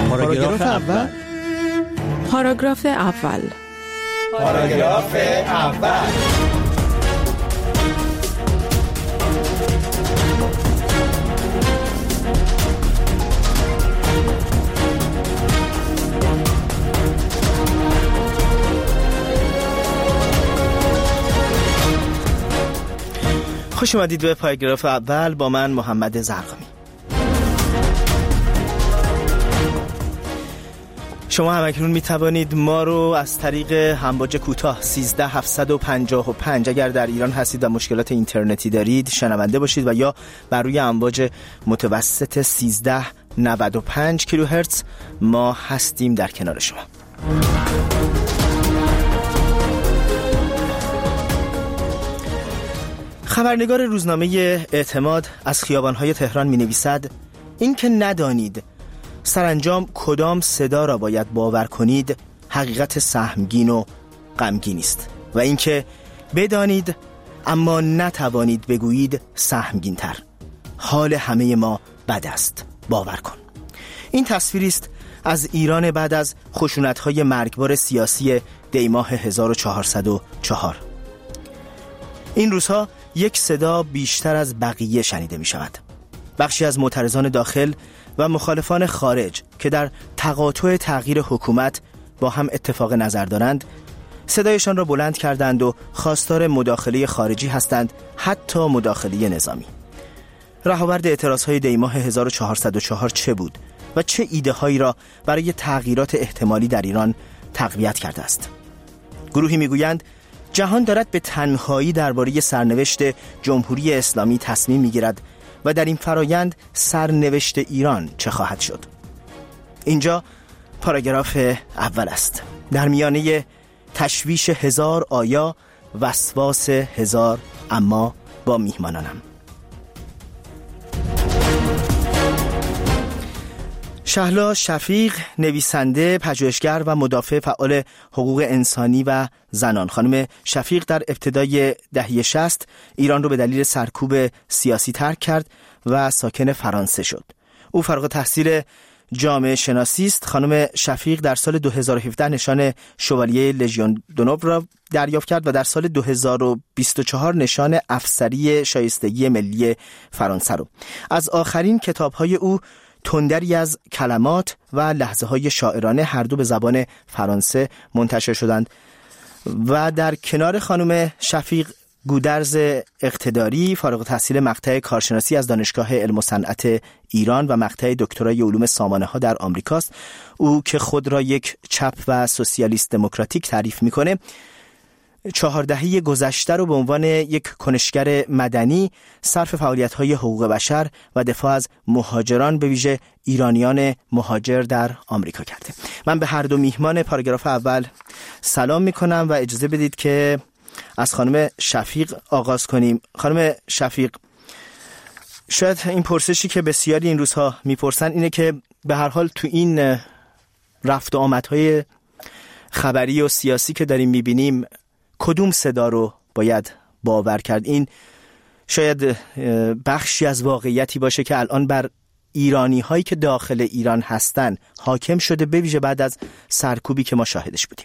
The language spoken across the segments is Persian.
پاراگراف اول. پاراگراف اول. پاراگراف اول. خوش اومدید به پاراگراف اول با من محمد زرقامی. شما همکنون می توانید ما رو از طریق امواج کوتاه 13755 اگر در ایران هستید و مشکلات اینترنتی دارید شنونده باشید و یا بر روی امواج متوسط 1395 کیلوهرتز ما هستیم در کنار شما. خبرنگار روزنامه اعتماد از خیابان‌های تهران می‌نویسد این که ندانید سرانجام کدام صدا را باید باور کنید حقیقت سهمگین و غمگین است و اینکه بدانید اما نتوانید بگویید سهمگین تر. حال همه ما بد است، باور کن. این تصویری است از ایران بعد از خشونت‌های مرگبار سیاسی دیماه 1404. این روزها یک صدا بیشتر از بقیه شنیده می شود. بخشی از معترضان داخل و مخالفان خارج که در تقاطع تغییر حکومت با هم اتفاق نظر دارند صدایشان را بلند کردند و خواستار مداخله خارجی هستند، حتی مداخله نظامی. رهاورد اعتراضهای دیماه 1404 چه بود و چه ایده هایی را برای تغییرات احتمالی در ایران تقویت کرده است؟ گروهی میگویند جهان دارد به تنهایی درباره سرنوشت جمهوری اسلامی تصمیم میگیرد و در این فرایند سرنوشت ایران چه خواهد شد؟ اینجا پاراگراف اول است. در میانه تشویش 1000 آیا، وسواس 1000 اما با میهمانانم. شهلا شفیق، نویسنده، پژوهشگر و مدافع فعال حقوق انسانی و زنان. خانم شفیق در ابتدای دهه 60 ایران رو به دلیل سرکوب سیاسی ترک کرد و ساکن فرانسه شد. او فارغ التحصیل جامعه شناسی است. خانم شفیق در سال 2017 نشان شوالیه لژیون دونور را دریافت کرد و در سال 2024 نشان افسری شایستگی ملی فرانسه رو. از آخرین کتاب‌های او تندری از کلمات و لحظه‌های شاعرانه هر دو به زبان فرانسه منتشر شدند. و در کنار خانم شفیق گودرز اقتداری، فارغ التحصیل مقطع کارشناسی از دانشگاه علم و صنعت ایران و مقطع دکترای علوم سامانه‌ها در آمریکاست. او که خود را یک چپ و سوسیالیست دموکراتیک تعریف می‌کنه، 4 دهه گذشته رو به عنوان یک کنشگر مدنی صرف فعالیت‌های حقوق بشر و دفاع از مهاجران به ویژه ایرانیان مهاجر در آمریکا کرده. من به هر دو میهمان پاراگراف اول سلام می‌کنم و اجازه بدید که از خانم شفیق آغاز کنیم. خانم شفیق، شاید این پرسشی که بسیاری این روزها میپرسن اینه که به هر حال تو این رفت و آمدهای خبری و سیاسی که داریم میبینیم کدوم صدا رو باید باور کرد؟ این شاید بخشی از واقعیتی باشه که الان بر ایرانی هایی که داخل ایران هستن حاکم شده، به ویژه بعد از سرکوبی که ما شاهدش بودیم.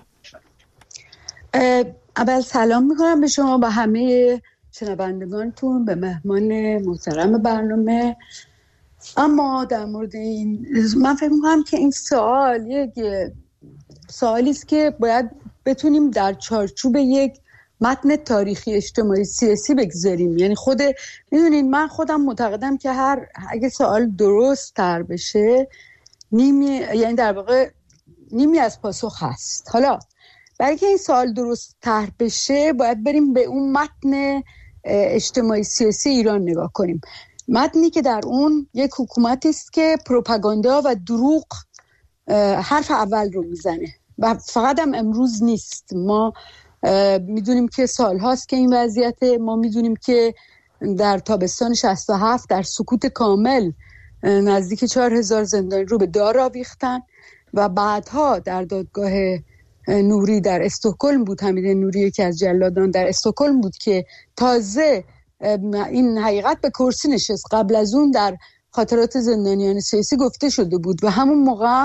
اول سلام میکنم به شما و همه شنوندگانتون، به مهمان محترم برنامه. اما در مورد این من فکر میکنم که این سوال یک سوالی است که باید بتونیم در چارچوب یک متن تاریخی اجتماعی سیاسی بگذاریم. یعنی میدونین من خودم معتقدم که اگه سوال درست تر بشه یعنی در واقع نیمی از پاسخ هست. حالا برای که این سوال درست تر بشه باید بریم به اون متن اجتماعی سیاسی ایران نگاه کنیم. متنی که در اون یک حکومتی است که پروپاگاندا و دروغ حرف اول رو میزنه و فقط هم امروز نیست. ما میدونیم که سال هاست که این وضعیت. ما میدونیم که در تابستان 67 در سکوت کامل نزدیک 4000 زندانی رو به دار آویختن و بعدها در دادگاه نوری در استکهلم بود، حمید نوری یکی از جلادان در استکهلم بود که تازه این حقیقت به کرسی نشست. قبل از اون در خاطرات زندانیان سیاسی گفته شده بود و همون موقع هم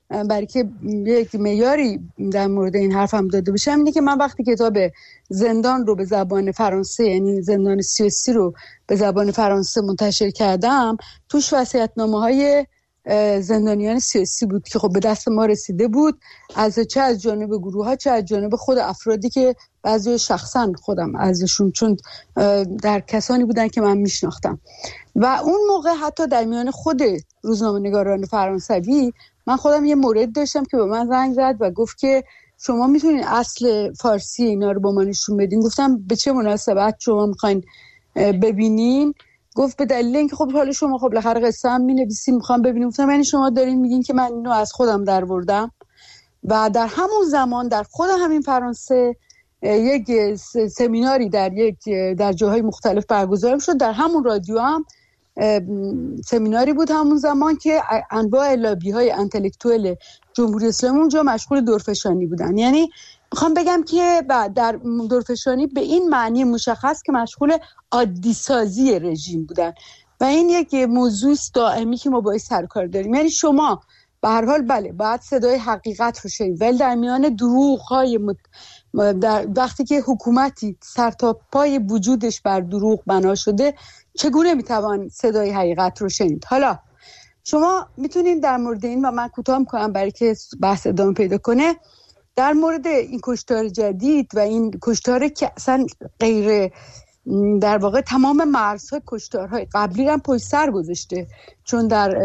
برای که یک معیاری در مورد این حرفم داده باشم اینه که من وقتی کتاب زندان رو به زبان فرانسه، یعنی زندان سیاسی رو به زبان فرانسه منتشر کردم، توش وصیت‌نامه‌های زندانیان سیاسی بود که خب به دست ما رسیده بود، چه از جانب گروه‌ها چه از جانب خود افرادی که بعضی شخصا خودم ازشون، چون در کسانی بودن که من میشناختم. و اون موقع حتی در میان خود روزنامه‌نگاران فرانسوی من خودم یه مورد داشتم که به من زنگ زد و گفت که شما میتونین اصل فارسی اینا رو با ما نشون بدین. گفتم به چه مناسبت شما میخواین ببینین؟ گفت به دلیل اینکه خب حالا شما خب بالاخره قصه هم می‌نویسین، میخوام ببینیم. گفتم یعنی شما دارین میگین که من اینو از خودم درآوردم؟ و در همون زمان در خود همین فرانسه یک سمیناری در جاهای مختلف برگزار شد. در همون رادیو هم سمیناری بود همون زمان که انواع لابی‌های انتلکتوئل جمهوری اسلامی اونجا مشغول دورفشانی بودن. یعنی میخوام بگم که در دورفشانی به این معنی مشخص که مشغول عادی سازی رژیم بودن و این یک موضوع دائمی که ما باید سرکار داریم. یعنی شما به هر حال بله باید صدای حقیقت رو شنید، ولی در میان دروغ‌های وقتی که حکومتی سرتاپای وجودش بر دروغ بنا شده چگونه میتوان صدای حقیقت رو شنید؟ حالا شما میتونید در مورد این، و من کوتاه میکنم برای که بحث ادامه پیدا کنه، در مورد این کشتار جدید و این کشتار که اصلا غیر در واقع تمام مرزهای کشتارهای قبلی هم پشت سر گذاشته، چون در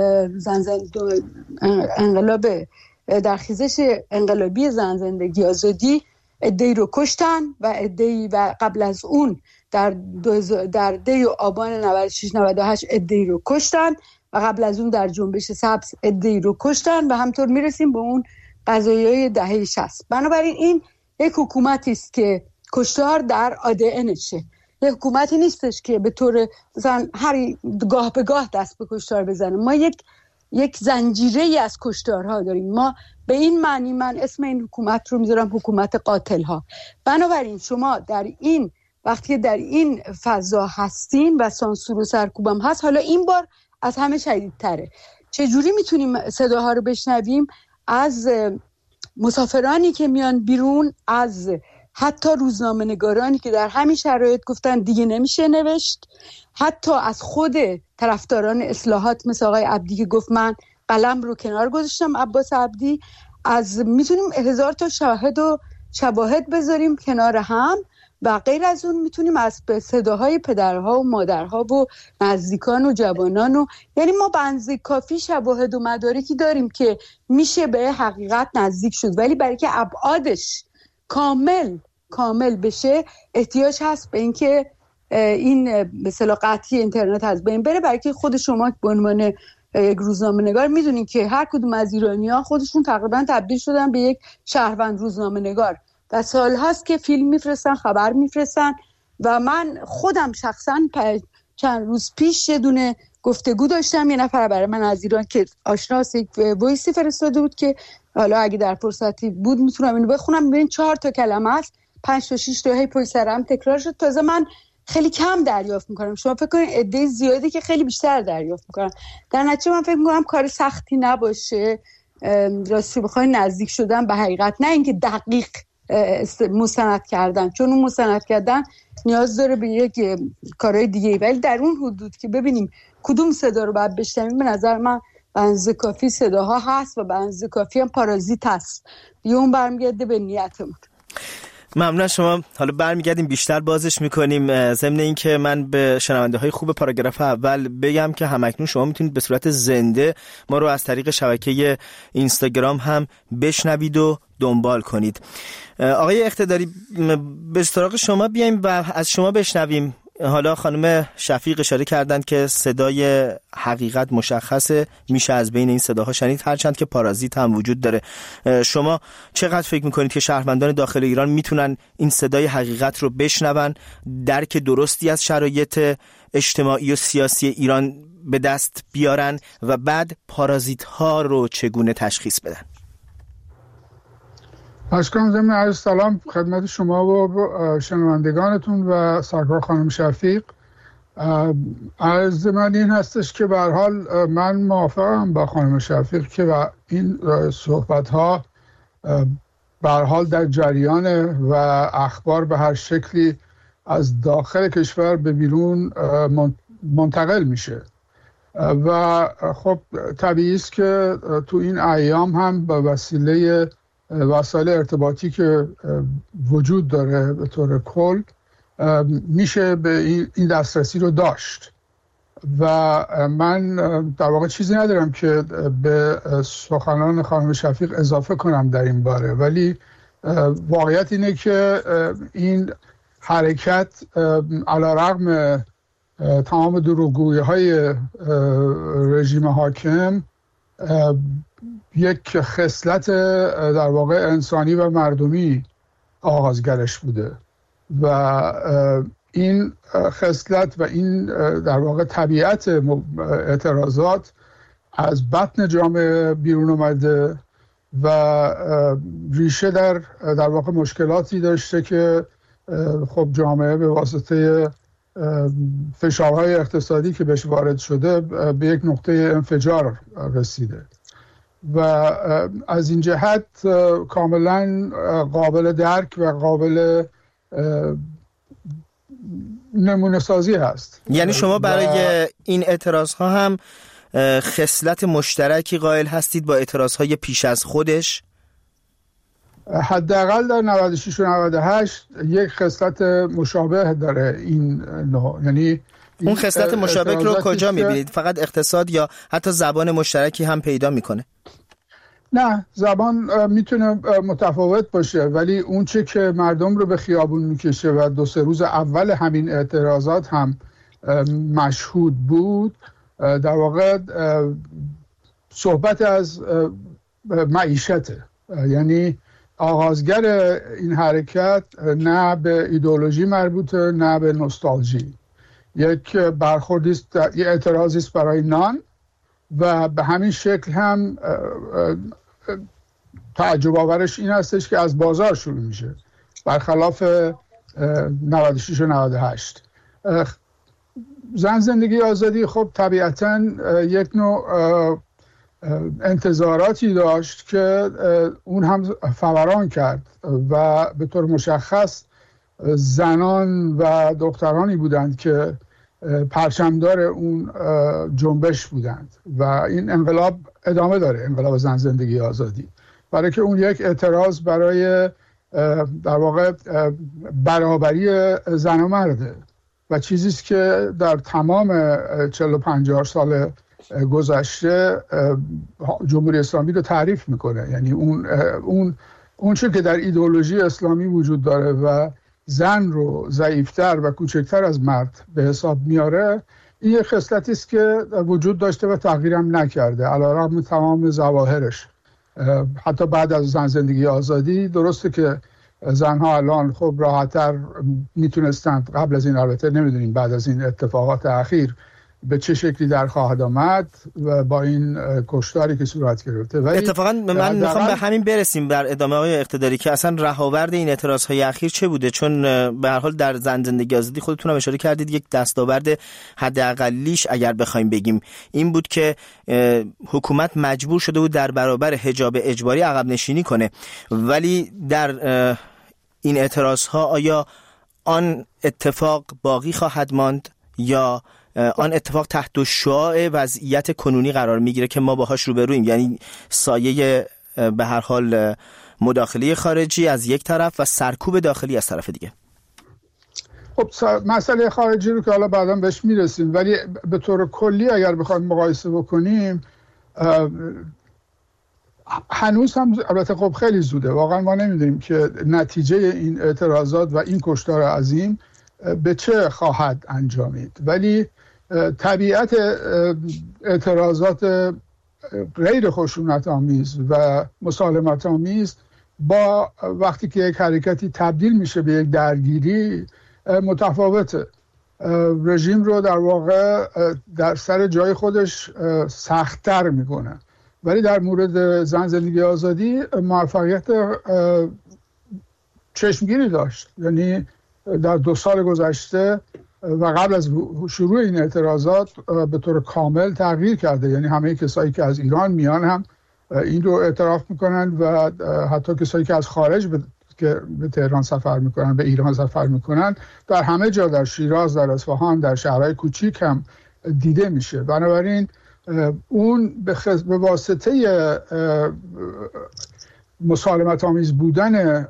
انقلاب در خیزش انقلابی زن زندگی آزادی عده‌ای رو کشتن و عده‌ای و قبل از اون در دی آبان 96 98 عده‌ای رو کشتن و قبل از اون در جنبش سبز عده‌ای رو کشتن و همطور میرسیم به اون قضایای دهه 60. بنابراین این یک حکومتی است که کشتار در ADNشه. یک حکومتی نیستش که به طور مثلا هر گاه به گاه دست به کشتار بزنه. ما یک زنجیره‌ای از کشتارها داریم. ما به این معنی من اسم این حکومت رو میذارم حکومت قاتل‌ها. بنابراین شما در این وقتی در این فضا هستین و سانسور و سرکوبم هست، حالا این بار از همه شدیدتره. چجوری میتونیم صداها رو بشنویم؟ از مسافرانی که میان بیرون، از حتی روزنامه‌نگارانی که در همین شرایط گفتن دیگه نمیشه نوشت، حتی از خود طرفداران اصلاحات مثل آقای عبدی که گفت من قلم رو کنار گذاشتم، عباس عبدی. میتونیم 1000 تا شاهد و شواهد بذاریم کنار هم و غیر از اون میتونیم از صداهای پدرها و مادرها و نزدیکان و جوانان یعنی ما به اندازه کافی شواهد و مدارکی داریم که میشه به حقیقت نزدیک شد، ولی برای که ابعادش کامل بشه احتیاج هست به اینکه این به اصطلاح قطعی اینترنت از بین بره. برای که خود شما به عنوان یک روزنامه‌نگار میدونین که هر کدوم از ایرانی‌ها خودشون تقریبا تبدیل شدن به یک شهروند روزنامه‌نگار و سال هاست که فیلم میفرستن، خبر میفرستن. و من خودم شخصا چند روز پیش یه دونه گفتگو داشتم، یه نفر برای من از ایران که آشناس یک وایسی فرستاده بود که حالا اگه در فرصتی بود میتونم اینو بخونم. ببین 4 تا کلمه است، 5 تا 6 تا هی پشت سر هم تکرار شد. تازه من خیلی کم دریافت میکنم، شما فکر کنید عده زیادی که خیلی بیشتر دریافت میکنن. در نتیجه من فکر میکنم کار سختی نباشه راستی بخواید نزدیک شدن به حقیقت، نه اینکه دقیق مستند کردن، چون اون مستند کردن نیاز داره به یک کارهای دیگه، ولی در اون حدود که ببینیم کدوم صدا رو باید بشنویم به نظر من به اندازه کافی صداها هست و به اندازه کافی هم پارازیت هست. دیگه اون برمیگرده به نیتمون. ممنون شما. حالا برمیگردیم بیشتر بازش میکنیم. ضمن این که من به شنونده های خوب پاراگراف اول بگم که همکنون شما میتونید به صورت زنده ما رو از طریق شبکه اینستاگرام هم بشنوید و دنبال کنید. آقای اقتداری، به سراغ شما بیایم و از شما بشنویم. حالا خانم شفیق اشاره کردند که صدای حقیقت مشخصه، میشه از بین این صداها شنید، هرچند که پارازیت هم وجود داره. شما چقدر فکر میکنید که شهروندان داخل ایران میتونن این صدای حقیقت رو بشنون، درک درستی از شرایط اجتماعی و سیاسی ایران به دست بیارن و بعد پارازیت ها رو چگونه تشخیص بدن؟ اشکام ضمن عرض سلام خدمت شما و شنوندگانتون و سرکار خانم شفیق. عرض من این هستش که به هر حال من موافقم با خانم شفیق که این صحبت ها به هر حال در جریانه و اخبار به هر شکلی از داخل کشور به بیرون منتقل میشه و خب طبیعی است که تو این ایام هم به وسیله وسایل ارتباطی که وجود داره به طور کل میشه به این دسترسی رو داشت و من در واقع چیزی ندارم که به سخنان خانم شفیق اضافه کنم در این باره، ولی واقعیت اینه که این حرکت علیرغم تمام دروغگویی‌های رژیم حاکم یک خصلت در واقع انسانی و مردمی آغازگرش بوده و این خصلت و این در واقع طبیعت اعتراضات از بطن جامعه بیرون اومده و ریشه در واقع مشکلاتی داشته که خب جامعه به واسطه فشارهای اقتصادی که بهش وارد شده به یک نقطه انفجار رسیده و از این جهت کاملا قابل درک و قابل نمونه سازی هست. یعنی شما برای این اعتراض ها هم خصلت مشترکی قائل هستید با اعتراض های پیش از خودش؟ حداقل در 96 و 98 یک خصلت مشابه داره این نوع. یعنی اون خصلت مشابه رو کجا میبینید؟ فقط اقتصاد یا حتی زبان مشترکی هم پیدا میکنه؟ نه، زبان میتونه متفاوت باشه، ولی اون چه که مردم رو به خیابون میکشه و 2-3 روز اول همین اعتراضات هم مشهود بود در واقع صحبت از معیشته. یعنی آغازگر این حرکت نه به ایدئولوژی مربوطه نه به نوستالژی، یک برخوردی است، یک اعتراضی است برای نان و به همین شکل هم تعجب آورش این هستش که از بازار شروع میشه برخلاف 96 و 98. زن زندگی آزادی خب طبیعتاً یک نوع انتظاراتی داشت که اون هم فوران کرد و به طور مشخص زنان و دخترانی بودند که پرچمدار اون جنبش بودند و این انقلاب ادامه داره، انقلاب زن زندگی آزادی، برای که اون یک اعتراض برای در واقع برابری زن و مرده و چیزیست که در تمام 40-50 سال گذشته جمهوری اسلامی رو تعریف میکنه. یعنی اون چه که در ایدئولوژی اسلامی وجود داره و زن رو ضعیفتر و کوچکتر از مرد به حساب میاره، این یک خصلتی است که وجود داشته و تغییرم نکرده علیرغم تمام ظواهرش. حتی بعد از زن زندگی آزادی درسته که زنها الان خب راحت‌تر میتونستند، قبل از این البته نمیدونیم بعد از این اتفاقات اخیر به چه شکلی در خواهد آمد و با این کشتاری که صورت گرفته. اتفاقا من میخوام به همین برسیم در ادامه های اقتداری که اصلا رهاورد این اعتراض های اخیر چه بوده، چون به هر حال در زن زندگی آزادی خودتون هم اشاره کردید یک دستاورد حداقلیش اگر بخوایم بگیم این بود که حکومت مجبور شده بود در برابر حجاب اجباری عقب نشینی کنه، ولی در این اعتراض ها آیا آن اتفاق باقی خواهد ماند یا آن اتفاق تحت شعاع وضعیت کنونی قرار میگیره که ما باهاش روبرویم، یعنی سایه به هر حال مداخله خارجی از یک طرف و سرکوب داخلی از طرف دیگه؟ خب مسئله خارجی رو که حالا بعدا بهش میرسیم، ولی به طور کلی اگر بخوایم مقایسه بکنیم هنوز هم البته خب خیلی زوده، واقعا ما نمیدونیم که نتیجه این اعتراضات و این کشتار عظیم به چه خواهد انجامید، ولی طبیعت اعتراضات غیر خشونت آمیز و مسالمت آمیز با وقتی که یک حرکتی تبدیل میشه به یک درگیری متفاوته. رژیم رو در واقع در سر جای خودش سخت‌تر میکنه، ولی در مورد زن زندگی آزادی موفقیت چشمگیری داشت. یعنی در 2 سال گذشته و قبل از شروع این اعتراضات به طور کامل تغییر کرده. یعنی همه کسایی که از ایران میان هم این رو اعتراف میکنن و حتی کسایی که از خارج که به تهران سفر میکنن، به ایران سفر میکنن، در همه جا، در شیراز، در اصفهان، در شهرهای کوچیک هم دیده میشه. بنابراین اون به واسطه مسالمت آمیز بودن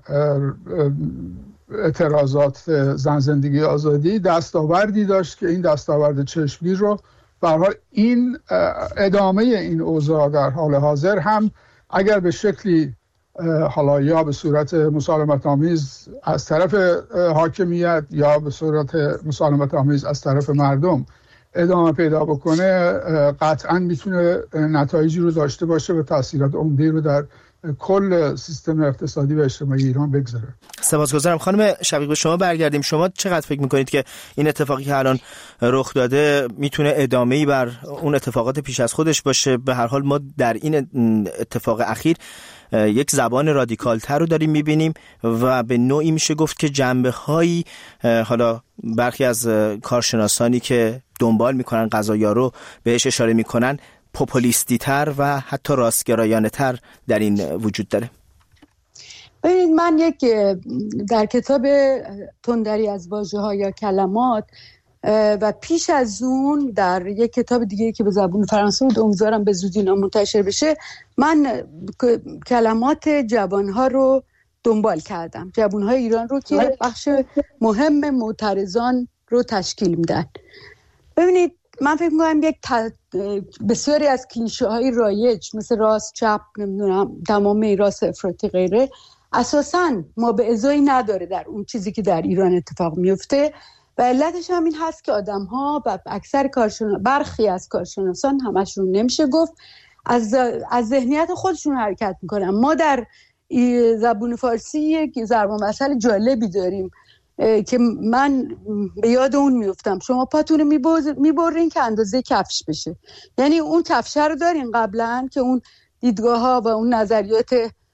اعتراضات زن زندگی آزادی دستاوردی داشت که این دستاورد چشمگیر رو به هر حال این ادامه این اوضاع در حال حاضر هم اگر به شکلی حالا یا به صورت مسالمت آمیز از طرف حاکمیت یا به صورت مسالمت آمیز از طرف مردم ادامه پیدا بکنه، قطعاً میتونه نتایجی رو داشته باشه و تاثیرات عمده‌ای رو در کل سیستم اقتصادی و اجتماعی ایران بگذاره. سپاسگزارم. خانم شفیق، به شما برگردیم. شما چقدر فکر میکنید که این اتفاقی که الان رخ داده میتونه ادامه‌ای بر اون اتفاقات پیش از خودش باشه؟ به هر حال ما در این اتفاق اخیر یک زبان رادیکال‌تر رو داریم میبینیم و به نوعی میشه گفت که جنبه‌هایی، حالا برخی از کارشناسانی که دنبال میکنن قضایا رو بهش اشاره میکنن، پوپولیستی تر و حتی راستگرایانه تر در این وجود داره. ببینید، من در کتاب تندری از واژه‌ها یا کلمات و پیش از اون در یک کتاب دیگه که به زبان فرانسه بود، امیدوارم به زودی اینا منتشر بشه، من کلمات جوانها رو دنبال کردم، جوانهای ایران رو که بخش مهم معترضان رو تشکیل میدن. ببینید، من فکر می‌کنم بسیاری از کلیشه های رایج مثل راست چپ، نمیدونم تمام راست افراطی غیره، اساساً ما به ازایی نداره در اون چیزی که در ایران اتفاق میفته و علتش هم این هست که آدم‌ها و برخی از کارشناسان، همشون نمیشه گفت، از ذهنیت خودشون حرکت میکنن. ما در زبان فارسی یک ضرب المثل جالبی داریم که من به یاد اون میفتم: شما پاتون رو میبرین که اندازه کفش بشه. یعنی اون کفشه رو دارین قبلا که اون دیدگاه ها و اون نظریات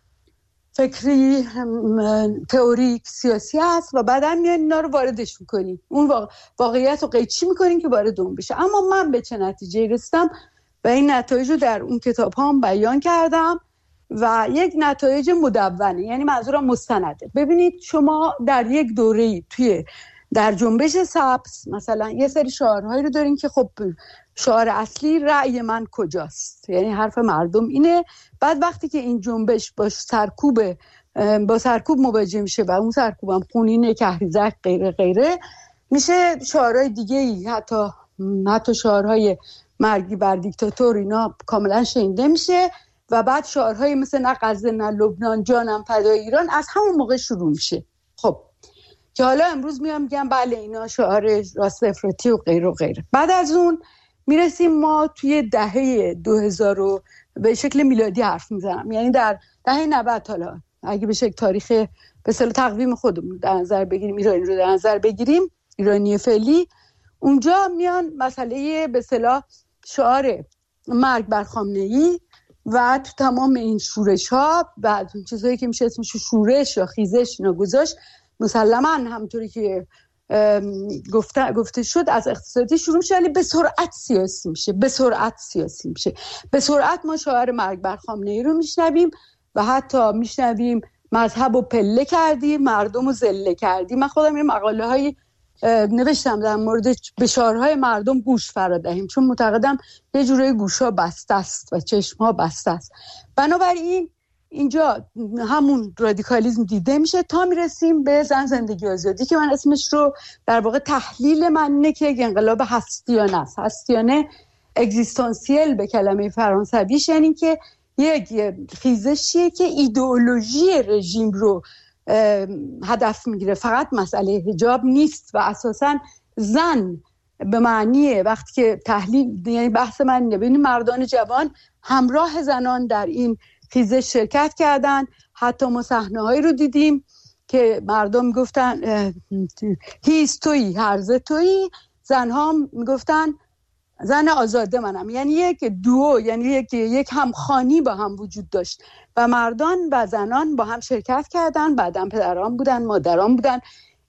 فکری تئوریک سیاسی هست و بعدا میان اینا رو واردش میکنین، اون واقعیت رو قیچی میکنین که وارد اون بشه. اما من به چه نتیجه رسیدم و این نتایج رو در اون کتاب هم بیان کردم و یک نتایج مدونه، یعنی منظورم مستنده. ببینید، شما در یک دوره‌ای در جنبش سبز مثلا یه سری شعارهایی رو دارین که خب شعار اصلی رأی من کجاست، یعنی حرف مردم اینه. بعد وقتی که این جنبش با سرکوب مواجه میشه و اون سرکوبم خونینه، کهریزک غیره غیره، میشه شعارهای دیگه‌ای، حتی شعارهای مرگی بر دیکتاتور، اینا کاملا شنیده میشه و بعد شعارهای مثل نه غزه نه لبنان، جانم فدای ایران از همون موقع شروع میشه. خب که حالا امروز میگم بله اینا شعار راست افراطی و غیره و غیره. بعد از اون میرسیم ما توی دهه 2000 رو به شکل میلادی حرف میزنم، یعنی در دهه 90. حالا اگه به شکل تاریخ به اصطلاح تقویم خودمون در نظر بگیریم، ایرانی رو در نظر بگیریم، ایرانی فعلی، اونجا میان مسئله به اصطلاح شعار مرگ بر خامنه‌ای و تو تمام این شورش ها و اون چیزایی که میشه اسمش شورش یا خیزش اینا گذاشت. مسلماً همونطوری که گفته شد از اقتصادی شروع میشه، ولی به سرعت سیاسی میشه. به سرعت ما شعار مرگ بر خامنه‌ای رو میشنویم و حتی میشنویم مذهب رو پله کردیم، مردم رو ذله کردیم. من خودم یه مقاله های نوشتم در مورد به شعارهای مردم گوش فرا دهیم، چون معتقدم یه جوری گوشا بسته است و چشمها بسته است. بنابراین اینجا همون رادیکالیسم دیده میشه تا میرسیم به زن زندگی آزادی که من اسمش رو در واقع تحلیل من اینه که یک انقلاب هستیانه است. هستیانه اگزیستانسیل به کلمه فرانسویش، یعنی که یک خیزشیه که ایدئولوژی رژیم رو هدف میگیره، فقط مسئله حجاب نیست و اساساً زن به معنی وقتی که تحلیل، یعنی بحث من اینه، ببینید مردان جوان همراه زنان در این خیزش شرکت کردن. حتی ما صحنه‌هایی رو دیدیم که مردم میگفتن هیست تویی هرزه تویی، زنها میگفتن زن آزاده منم، یعنی یک دوو، یعنی یک همخوانی با هم وجود داشت و مردان و زنان با هم شرکت کردن. بعدم پدران بودن، مادران بودن.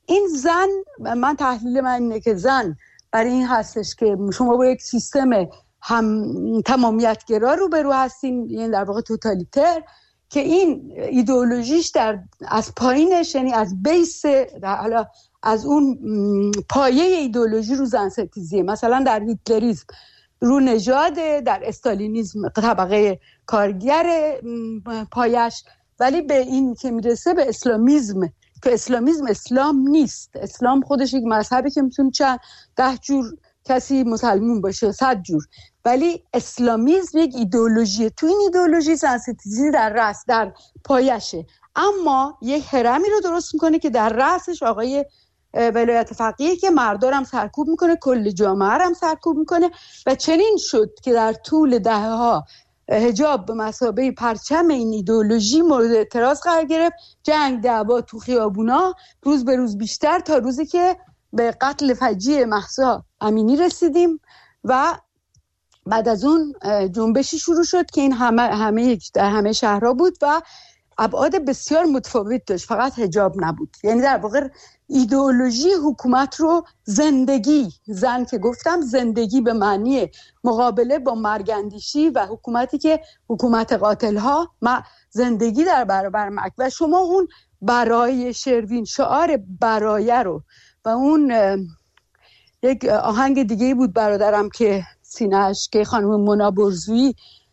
این زن، من تحلیل من اینه که زن برای این هستش که شما با یک سیستم هم تمامیتگرا روبرو هستین، یعنی در واقع توتالیتر، که این ایدئولوژیش از پایینش، یعنی از بیس، حالا از اون پایه ایدئولوژی رو زن ستیزیه. مثلا در هیتلریسم رو نژاده، در استالینیسم طبقه کارگر پایش، ولی به این که میرسه به اسلامیسم، که اسلامیسم اسلام نیست. اسلام خودش یک مذهبی که میتونه 10 جور کسی مسلمون باشه، 100 جور، ولی اسلامیسم یک ایدئولوژیه. تو این ایدئولوژی زن ستیزی در رأس، در پایشه، اما یک هرمی رو درست میکنه که در رأسش آقای ولایت فقیه که مردار هم سرکوب میکنه، کل جامعه هم سرکوب میکنه. و چنین شد که در طول دهه‌ها حجاب به مثابه پرچم این ایدئولوژی مورد اعتراض قرار گرفت. جنگ، دعوا تو خیابونا روز به روز بیشتر، تا روزی که به قتل فجیع مهسا امینی رسیدیم و بعد از اون جنبشی شروع شد که این همه شهرها بود و ابعاد بسیار متفاوت داشت، فقط حجاب نبود. یعنی در واقع ایدئولوژی حکومت رو زندگی، زن که گفتم زندگی به معنی مقابله با مرگندیشی و حکومتی که حکومت قاتلها، زندگی در برابر مرگ. و شما اون برای شروین، شعار برایه رو، و اون یک آهنگ دیگه بود برادرم که سینه‌اش، که خانم مونا برزویی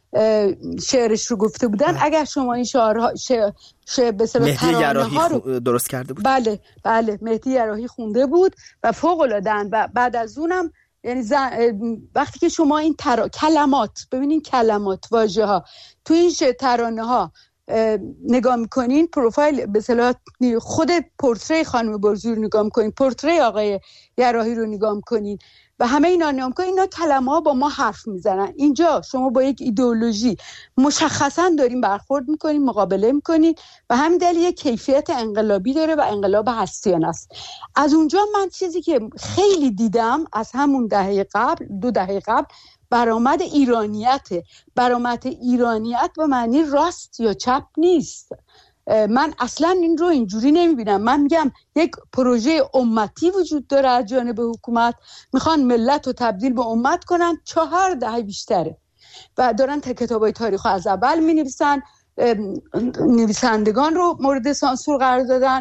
شعرش رو گفته بودن، اگر شما این شعارها به صلاح مهدی یراحی رو درست کرده بود. بله مهدی یراحی خونده بود و فوق العاده‌اند. و بعد از اونم یعنی وقتی که شما این کلمات، ببینین کلمات، واژه ها تو این ترانه ها نگاه میکنین، پروفایل به اصطلاح خود پورتری خانم برزویی رو نگاه میکنین، پورتری آقای یراحی رو نگاه میکنین و همه اینا نگاه میکنین، اینا کلمه ها با ما حرف میزنن. اینجا شما با یک ایدئولوژی مشخصا دارین برخورد میکنین، مقابله میکنین و همین دلیل یک کیفیت انقلابی داره و انقلاب هستیانه است. از اونجا من چیزی که خیلی دیدم از همون دهه قبل، 2 دهه قبل، برآمد ایرانیته. برآمد ایرانیت به معنی راست یا چپ نیست. من اصلا این رو اینجوری نمیبینم. من میگم یک پروژه امتی وجود داره از جانب حکومت، میخوان ملت رو تبدیل به امت کنن. 4 دهه بیشتره و دارن کتابای تاریخ از اول مینویسن، نویسندگان رو مورد سانسور قرار دادن،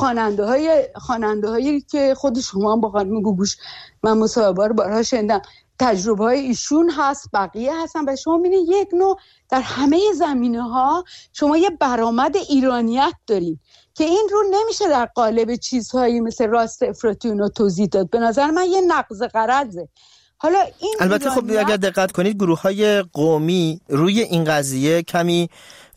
خواننده هایی که خود شما هم با خانم گوگوش من مصاحبه رو بارها شنیدم، تجربه های ایشون هست، بقیه هستن و شما میبینید یک نوع در همه زمینه ها شما یه برآمد ایرانیت دارین که این رو نمیشه در قالب چیزهایی مثل راست افراطی و توضیح داد. به نظر من یه نقض غرضه. حالا این البته خب اگر دقت کنید گروه‌های قومی روی این قضیه کمی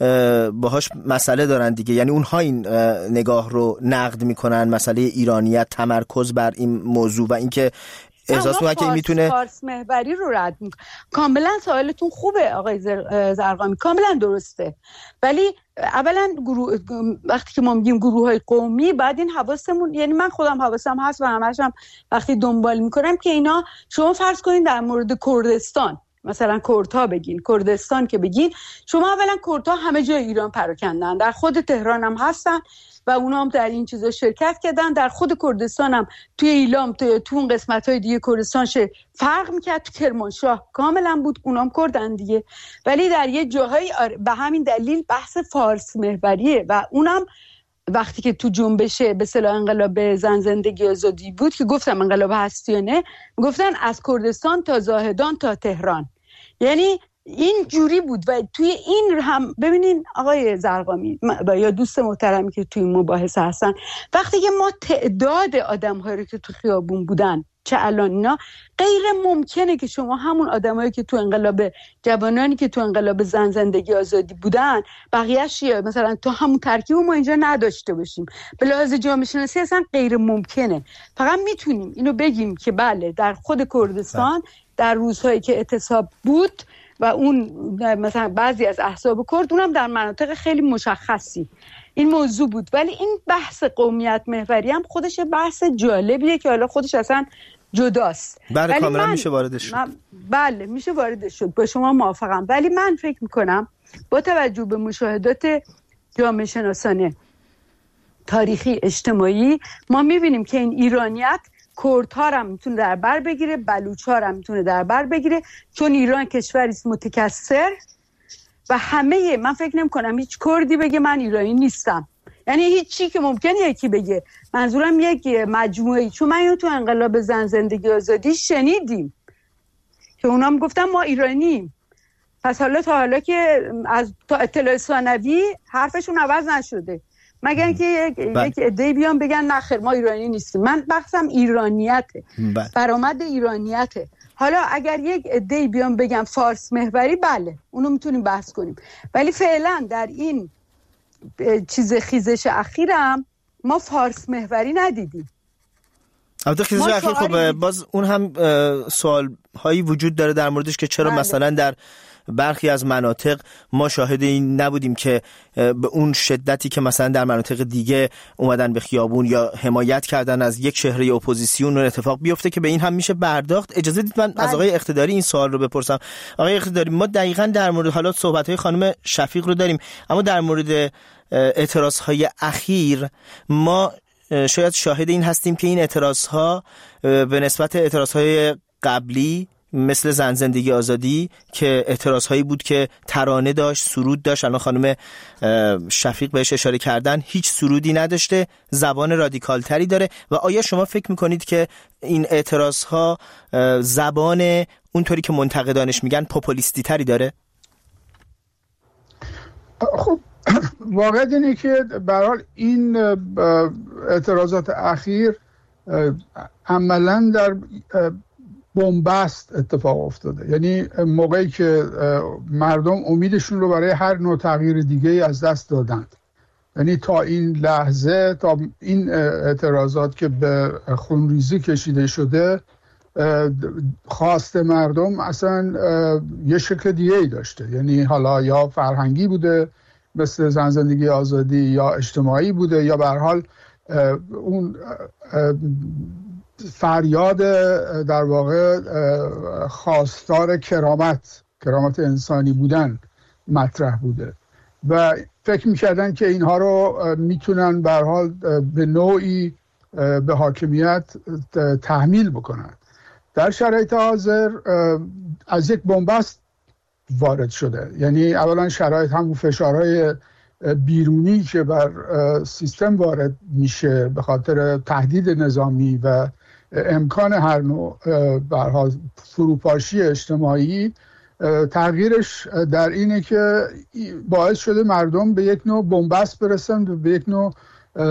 باهاش مسئله دارن دیگه، یعنی اونها این نگاه رو نقد میکنن، مسئله ایرانیت، تمرکز بر این موضوع و اینکه احساس میکنن که میتونه فارس محوری رو رد میکنه. کاملا سوالتون خوبه آقای زرقامی، کاملا درسته، ولی اولا وقتی که ما میگیم گروه‌های قومی بعد این حواسمون، یعنی من خودم حواسم هست و همش هم وقتی دنبال میکنم که اینا، شما فرض کنین در مورد کردستان، مثلا کردها بگین، کردستان که بگین، شما اولا کردها همه جای ایران پراکندن، در خود تهران هم هستن و اونا هم در این چیزا شرکت کردن، در خود کردستان هم توی ایلام، تو اون قسمت‌های دیگه کردستان فرق میکرد، تو کرمانشاه کاملا بود، اونا هم کردن دیگه، ولی در یه جاهای به همین دلیل بحث فارس محوریه و اونم وقتی که تو جنبش به اصطلاح انقلاب زن زندگی آزادی بود که گفتم انقلاب هستیانه، گفتن از کردستان تا زاهدان تا تهران، یعنی این جوری بود. و توی این هم ببینین آقای زرقامی و یا دوست محترمی که توی مباحثه هستن، وقتی که ما تعداد آدم‌هایی که تو خیابون بودن چه الان، اینا غیر ممکنه که شما همون آدمایی که تو انقلاب، جوانانی که تو انقلاب زن زندگی آزادی بودن، بقیه‌اش مثلا تو همون ترکیب ما اینجا نداشته باشیم. به لحاظ جامعه شناسی اصلا غیر ممکنه. فقط میتونیم اینو بگیم که بله در خود کردستان در روزهایی که اعتصاب بود و اون مثلا بعضی از احزاب کرد، اونم در مناطق خیلی مشخصی این موضوع بود، ولی این بحث قومیت محوری هم خودش بحث جالبیه که حالا خودش اصلا جداست. بله کاملا میشه واردش شد. بله میشه واردش شد، با شما موافقم، ولی من فکر میکنم با توجه به مشاهدات جامعه شناسانه تاریخی اجتماعی ما میبینیم که این ایرانیت کردها هم میتونه در بر بگیره، بلوچ‌ها هم میتونه در بر بگیره، چون ایران کشوری است متکثر و همه، من فکر نمی‌کنم هیچ کردی بگه من ایرانی نیستم. یعنی هیچ چی که ممکنه یکی بگه، منظورم یک مجموعه‌ای، چون من اینو تو انقلاب زن زندگی آزادی شنیدیم که اونا هم گفتن ما ایرانیم. پس حالا تا حالا که از اطلاع ثانوی حرفشون عوض نشده، مگر اینکه یک عده‌ای بیان بگن نه خیر ما ایرانی نیستیم. من بحثم ایرانیته، برآمد ایرانیته. حالا اگر یک عده‌ای بیان بگن فارس محوری، بله اونو میتونیم بحث کنیم، ولی فعلا در این خیزش اخیرم ما فارس محوری ندیدیم. البته خیزش اخیر خب باز اون هم سوال هایی وجود داره در موردش که چرا مثلا در برخی از مناطق ما شاهد این نبودیم که به اون شدتی که مثلا در مناطق دیگه اومدن به خیابون یا حمایت کردن از یک چهره اپوزیسیون اون اتفاق بیفته که به این هم میشه پرداخت. اجازه دید من از آقای اقتداری این سوال رو بپرسم. آقای اقتداری، ما دقیقاً در مورد حالا صحبت‌های خانم شفیق رو داریم، اما در مورد اعتراض‌های اخیر ما شاید شاهد این هستیم که این اعتراض‌ها به نسبت اعتراض‌های قبلی مثل زن زندگی آزادی که اعتراض‌هایی بود که ترانه داشت، سرود داشت، الان خانم شفیق بهش اشاره کردن، هیچ سرودی نداشته، زبان رادیکال تری داره. و آیا شما فکر میکنید که این اعتراض‌ها زبان اونطوری که منتقدانش میگن پوپولیستی تری داره؟ خب واقعیت اینه که به هر حال این اعتراضات اخیر عملاً در بنبست اتفاق افتاده. یعنی موقعی که مردم امیدشون رو برای هر نوع تغییر دیگه از دست دادند، یعنی تا این لحظه، تا این اعتراضات که به خونریزی کشیده شده، خواست مردم اصلا یه شکل دیگه ای داشته. یعنی حالا یا فرهنگی بوده مثل زن زندگی آزادی، یا اجتماعی بوده، یا به هر حال اون فریاد در واقع خواستار کرامت انسانی بودن مطرح بوده و فکر می‌کردن که اینها رو میتونن به هر حال به نوعی به حاکمیت تحمیل بکنن. در شرایط حاضر از یک بنبست وارد شده. یعنی اولا شرایط همون فشارهای بیرونی که بر سیستم وارد میشه به خاطر تهدید نظامی و امکان هر نوع به هر حال فروپاشی اجتماعی، تغییرش در اینه که باعث شده مردم به یک نوع بنبست برسن و به یک نوع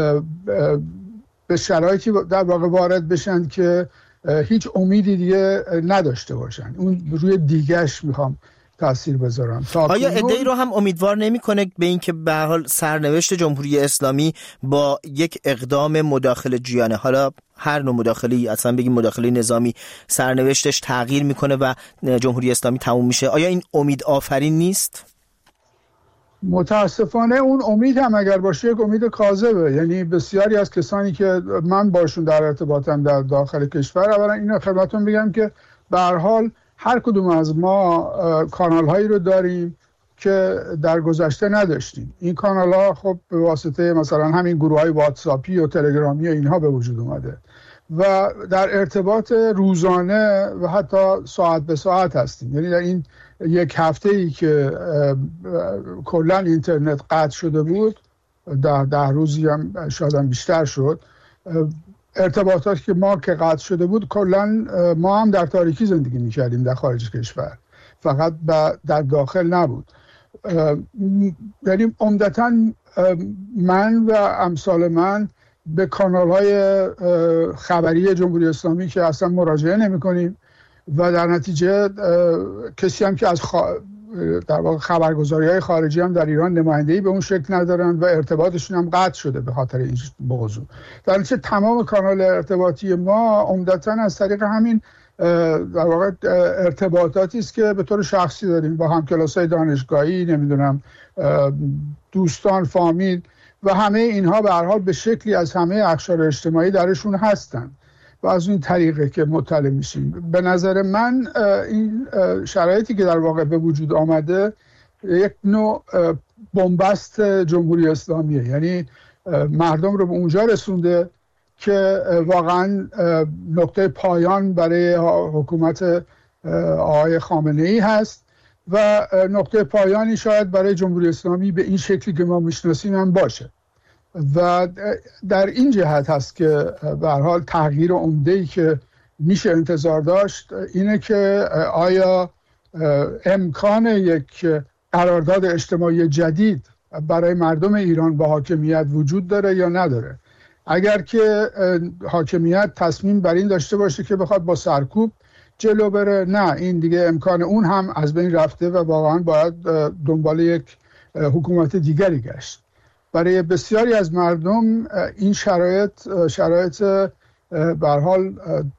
به شرایطی در واقع وارد بشن که هیچ امیدی دیگه نداشته باشن. اون روی دیگه‌اش میخوام تأثیر بذارم. آیا عده‌ای رو هم امیدوار نمی‌کنه به اینکه به هر حال سرنوشت جمهوری اسلامی با یک اقدام مداخله جویانه، حالا هر نوع مداخله‌ای، اصلا بگیم مداخله نظامی، سرنوشتش تغییر میکنه و جمهوری اسلامی تموم میشه؟ آیا این امید آفرین نیست؟ متاسفانه اون امید هم اگر باشه یک امید کاذبه. یعنی بسیاری از کسانی که من باشون در ارتباطم در داخل کشور، اولا اینو خدمتتون بگم که به هر حال هر کدوم از ما کانال هایی رو داریم که در گذشته نداشتیم. این کانال ها خب به واسطه مثلا همین گروه های واتساپی و تلگرامی و اینها به وجود اومده و در ارتباط روزانه و حتی ساعت به ساعت هستیم. یعنی در این یک هفته ای که کلا اینترنت قطع شده بود، 10 روزی هم شاید هم بیشتر شد، ارتباطاتی که ما که قطع شده بود، کلا ما هم در تاریکی زندگی می‌کردیم در خارج کشور، فقط در داخل نبود. یعنی عمدتاً من و امثال من به کانال‌های خبری جمهوری اسلامی که اصلا مراجعه نمی‌کنیم و در نتیجه کسی هم که از در واقع خبرگزاری‌های خارجی هم در ایران نمایندگی به اون شکل ندارن و ارتباطشون هم قطع شده به خاطر این موضوع. در نتیجه تمام کانال ارتباطی ما عمدتاً از طریق همین در واقع ارتباطاتی است که به طور شخصی داریم با همکلاسای دانشگاهی، نمیدونم دوستان، فامیل و همه اینها به هر حال به شکلی از همه اقشار اجتماعی درشون هستن و از این طریقه که مطلع میشیم. به نظر من این شرایطی که در واقع به وجود آمده یک نوع بنبست جمهوری اسلامیه. یعنی مردم رو به اونجا رسونده که واقعا نقطه پایان برای حکومت آقای خامنه‌ای هست و نقطه پایانی شاید برای جمهوری اسلامی به این شکلی که ما میشناسیم هم باشه. و در این جهت هست که به هر حال تغییر عمده‌ای که میشه انتظار داشت اینه که آیا امکان یک قرارداد اجتماعی جدید برای مردم ایران با حاکمیت وجود داره یا نداره. اگر که حاکمیت تصمیم بر این داشته باشه که بخواد با سرکوب جلو بره، نه، این دیگه امکان اون هم از بین رفته و واقعا باید دنبال یک حکومت دیگری گشت. برای بسیاری از مردم این شرایط به هر حال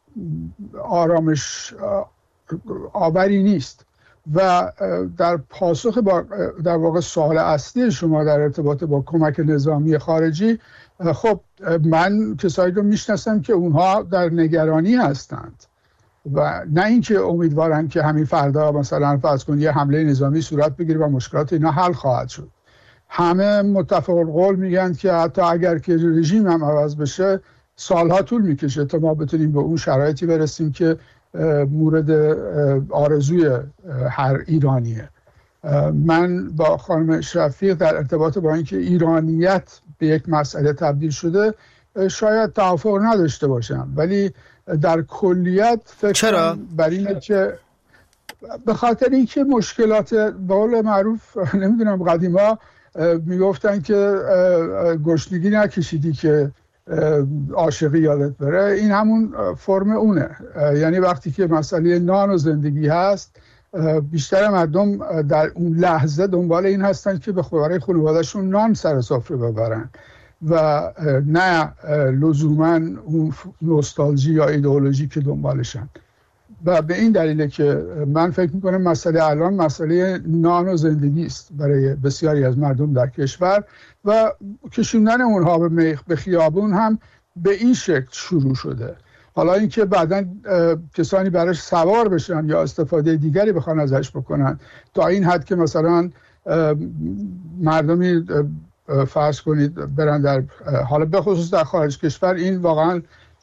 آرامش آوری نیست. و در پاسخ در واقع سوال اصلی شما در ارتباط با کمک نظامی خارجی، خب من کسایی رو میشناسم که اونها در نگرانی هستند و نه اینکه امیدوارن که همین فردا مثلا فرض کنید یه حمله نظامی صورت بگیره و مشکلات اینا حل خواهد شد. همه متفق القول میگن که حتی اگر که رژیم هم عوض بشه سالها طول میکشه تا ما بتونیم به اون شرایطی برسیم که مورد آرزوی هر ایرانیه. من با خانم شفیق در ارتباط با اینکه ایرانیت به یک مسئله تبدیل شده شاید توافق نداشته باشم، ولی در کلیت فکر بر اینه که به خاطر اینکه مشکلات به قول معروف نمیدونم قدیما میگفتن که گشنگی نکشیدی که عاشقی یادت بره، این همون فرم اونه. یعنی وقتی که مسئله نان و زندگی هست بیشتر مردم در اون لحظه دنبال این هستن که برای خانواده‌شون نان سر سفره ببرن و نه لزوما اون نوستالژی یا ایدئولوژی که دنبالشن. و به این دلیله که من فکر میکنم مسئله الان مسئله نان و زندگی است برای بسیاری از مردم در کشور و کشوندن اونها به خیابون هم به این شکل شروع شده. حالا اینکه بعداً کسانی براش سوار بشن یا استفاده دیگری بخوان ازش بکنن تا این حد که مثلا مردمی فرض کنید برن در حالا به خصوص در خارج کشور، این واقعاً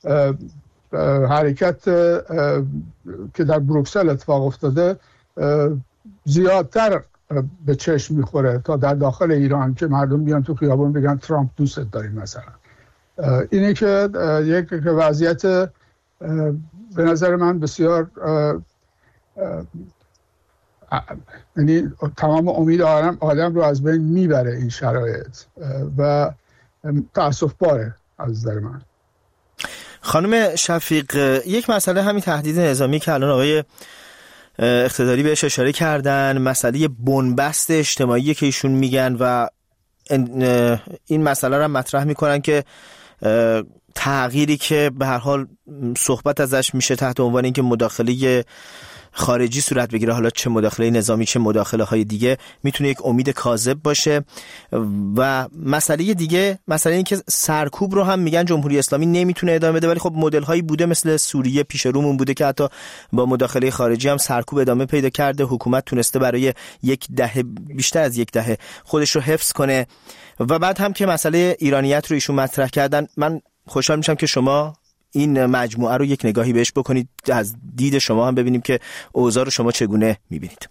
حرکت که در بروکسل اتفاق افتاده زیادتر به چشم میخوره تا در داخل ایران که مردم بیان تو خیابون بگن ترامپ دوست داریم مثلا. اینه که یک وضعیت به نظر من بسیار یعنی تمام امید آدم رو از بین میبره این شرایط و تأسف باره از نظر من. خانم شفیق، یک مسئله همین تهدید نظامی که الان آقای اقتداری بهش اشاره کردن، مسئله بنبست اجتماعی که ایشون میگن و این مسئله رو مطرح میکنن که تغییری که به هر حال صحبت ازش میشه تحت عنوان اینکه مداخله خارجی صورت بگیره، حالا چه مداخله نظامی چه مداخله های دیگه، میتونه یک امید کاذب باشه. و مسئله دیگه، مسئله این که سرکوب رو هم میگن جمهوری اسلامی نمیتونه ادامه بده، ولی خب مدل هایی بوده مثل سوریه پیش رومون بوده که حتی با مداخله خارجی هم سرکوب ادامه پیدا کرده، حکومت تونسته برای یک دهه، بیشتر از یک دهه خودش رو حفظ کنه. و بعد هم که مسئله ایرانیت رو ایشون مطرح کردن، من خوشحال میشم که شما این مجموعه رو یک نگاهی بهش بکنید، از دید شما هم ببینیم که اوضاع رو شما چگونه میبینید.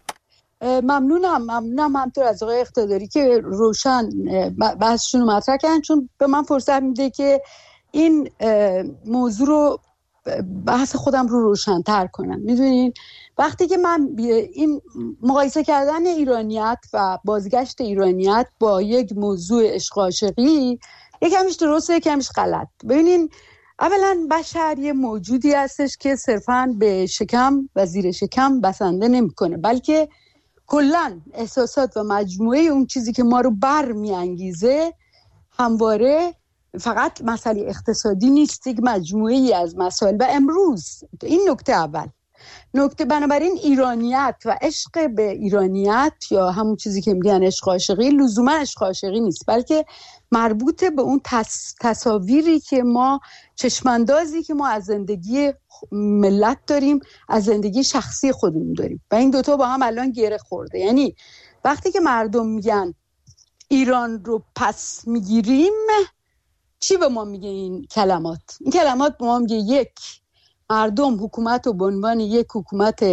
ممنونم همطور از آقای اقتداری که روشن بحثشون رو مطرح کردن، چون به من فرصت میده که این موضوع رو بحث خودم رو روشن‌تر کنم. میدونین وقتی که من این مقایسه کردن ایرانیت و بازگشت ایرانیت با یک موضوع عشق و عاشقی، یکمیش درسته یکمیش غلط. ببینین اولا بشر یه موجودی هستش که صرفاً به شکم و زیر شکم بسنده نمی‌کنه، بلکه کلاً احساسات و مجموعه اون چیزی که ما رو برمی‌انگیزه همواره فقط مسئله اقتصادی نیست، یک مجموعه‌ای از مسائل. و امروز این نکته اول. نکته بنابراین ایرانیت و عشق به ایرانیت یا همون چیزی که میگن عشق عاشقی لزوما عشق عاشقی نیست، بلکه مربوط به اون تصاویری که ما، چشماندازی که ما از زندگی ملت داریم، از زندگی شخصی خودمون داریم و این دوتا با هم الان گره خورده. یعنی وقتی که مردم میگن ایران رو پس میگیریم چی به ما میگه این کلمات؟ این کلمات به ما میگه یک، مردم حکومت رو به عنوان یک حکومت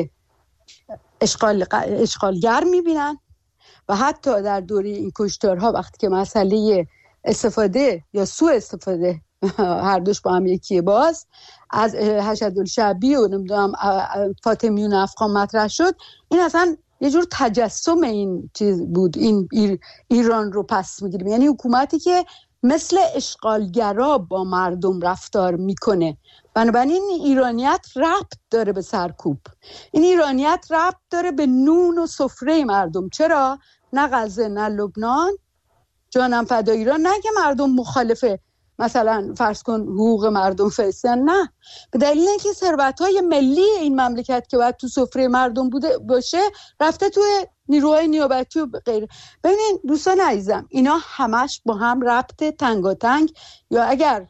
اشغالگر میبینن و حتی در دوره این کشتارها وقتی که مسئله استفاده یا سوء استفاده هر دوش با هم یکیه باز از حشدالشعبی و نمیدونم فاطمیون افغان مطرح شد، این اصلا یه جور تجسم این چیز بود، این ایران رو پس میگیریم، یعنی حکومتی که مثل اشغالگرا با مردم رفتار میکنه. بنابراین این ایرانیت ربط داره به سرکوب، این ایرانیت ربط داره به نون و سفره مردم. چرا؟ نه غزه نه لبنان، جانم فدای ایران، نه که مردم مخالفه مثلا فرض کن حقوق مردم فلسطین، نه، به دلیل اینکه ثروت‌های ملی این مملکت که باید تو سفره مردم بوده باشه رفته تو نیروهای نیابتی و غیره. ببینین دوستان عزیزم، اینا همش با هم ربط تنگاتنگ، یا اگر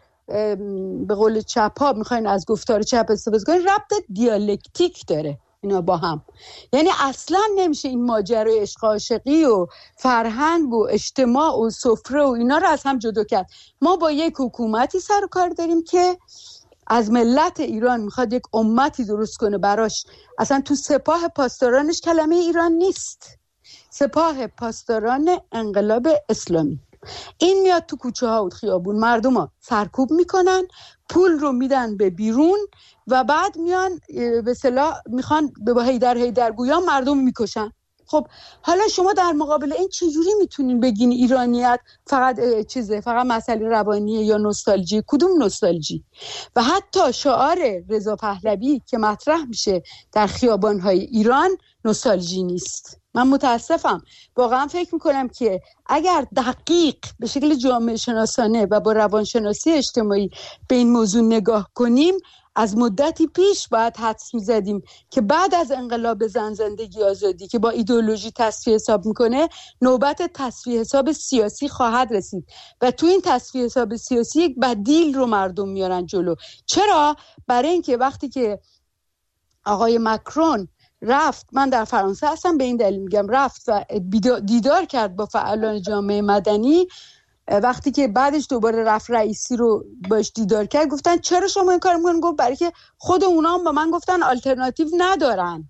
به قول چپ ها میخواین از گفتار چپ استفاده کنین، ربط دیالکتیک داره اینا با هم. یعنی اصلا نمیشه این ماجرای عشق عاشقی و فرهنگ و اجتماع و سفره و اینا رو از هم جدا کرد. ما با یک حکومتی سر و کار داریم که از ملت ایران میخواد یک امتی درست کنه براش. اصلا تو سپاه پاسدارانش کلمه ایران نیست، سپاه پاسداران انقلاب اسلامی. این میاد تو کوچه ها و خیابون مردم ها سرکوب میکنن، پول رو میدن به بیرون و بعد میان به اصطلاح میخوان به هیدرگویان مردم میکشن. خب حالا شما در مقابل این چجوری میتونین بگین ایرانیت فقط فقط مسئله روانیه یا نوستالژی؟ کدوم نوستالژی؟ و حتی شعار رضا پهلوی که مطرح میشه در خیابان‌های ایران نوستالژی نیست. من متاسفم، واقعا فکر میکنم که اگر دقیق به شکل جامعه شناسانه و با روانشناسی اجتماعی به این موضوع نگاه کنیم، از مدتی پیش باید حدس میزدیم که بعد از انقلاب زن زندگی آزادی که با ایدئولوژی تصفیه حساب میکنه، نوبت تصفیه حساب سیاسی خواهد رسید و تو این تصفیه حساب سیاسی یک بدیل رو مردم میارن جلو. چرا؟ برای اینکه وقتی که آقای مکرون رفت، من در فرانسه هستم به این دلیل میگم، رفت و دیدار کرد با فعالان جامعه مدنی، وقتی که بعدش دوباره رفت رئیسی رو باش دیدار کرد، گفتن چرا شما این کار میکنن؟ گفت برای که خود اونا هم با من گفتن آلترناتیو ندارن،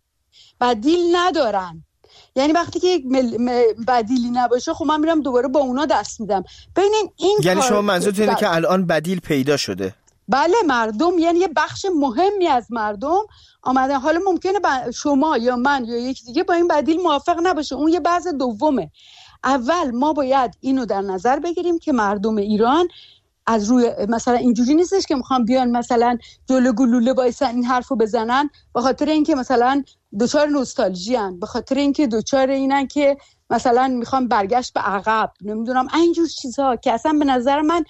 بدیل ندارن. یعنی وقتی که یک بدیلی نباشه خب من میرم دوباره با اونا دست میدم. ببینین این یعنی شما منظورتون اینه که الان بدیل پیدا شده؟ بله، مردم، یعنی یه بخش مهمی از مردم آمدن. حالا ممکنه شما یا من یا یکی دیگه با این بدیل موافق نباشه، اون یه بحث دومه. اول ما باید اینو در نظر بگیریم که مردم ایران از روی مثلا اینجوری نیستش که میخوام بیان مثلا جلو گلوله وایسن این حرفو بزنن به خاطر اینکه مثلا دوچار نوستالژی ان، به خاطر اینکه دوچار اینن که مثلا میخوام برگشت به عقب، نمیدونم اینجور چیزها که اصلا به نظر من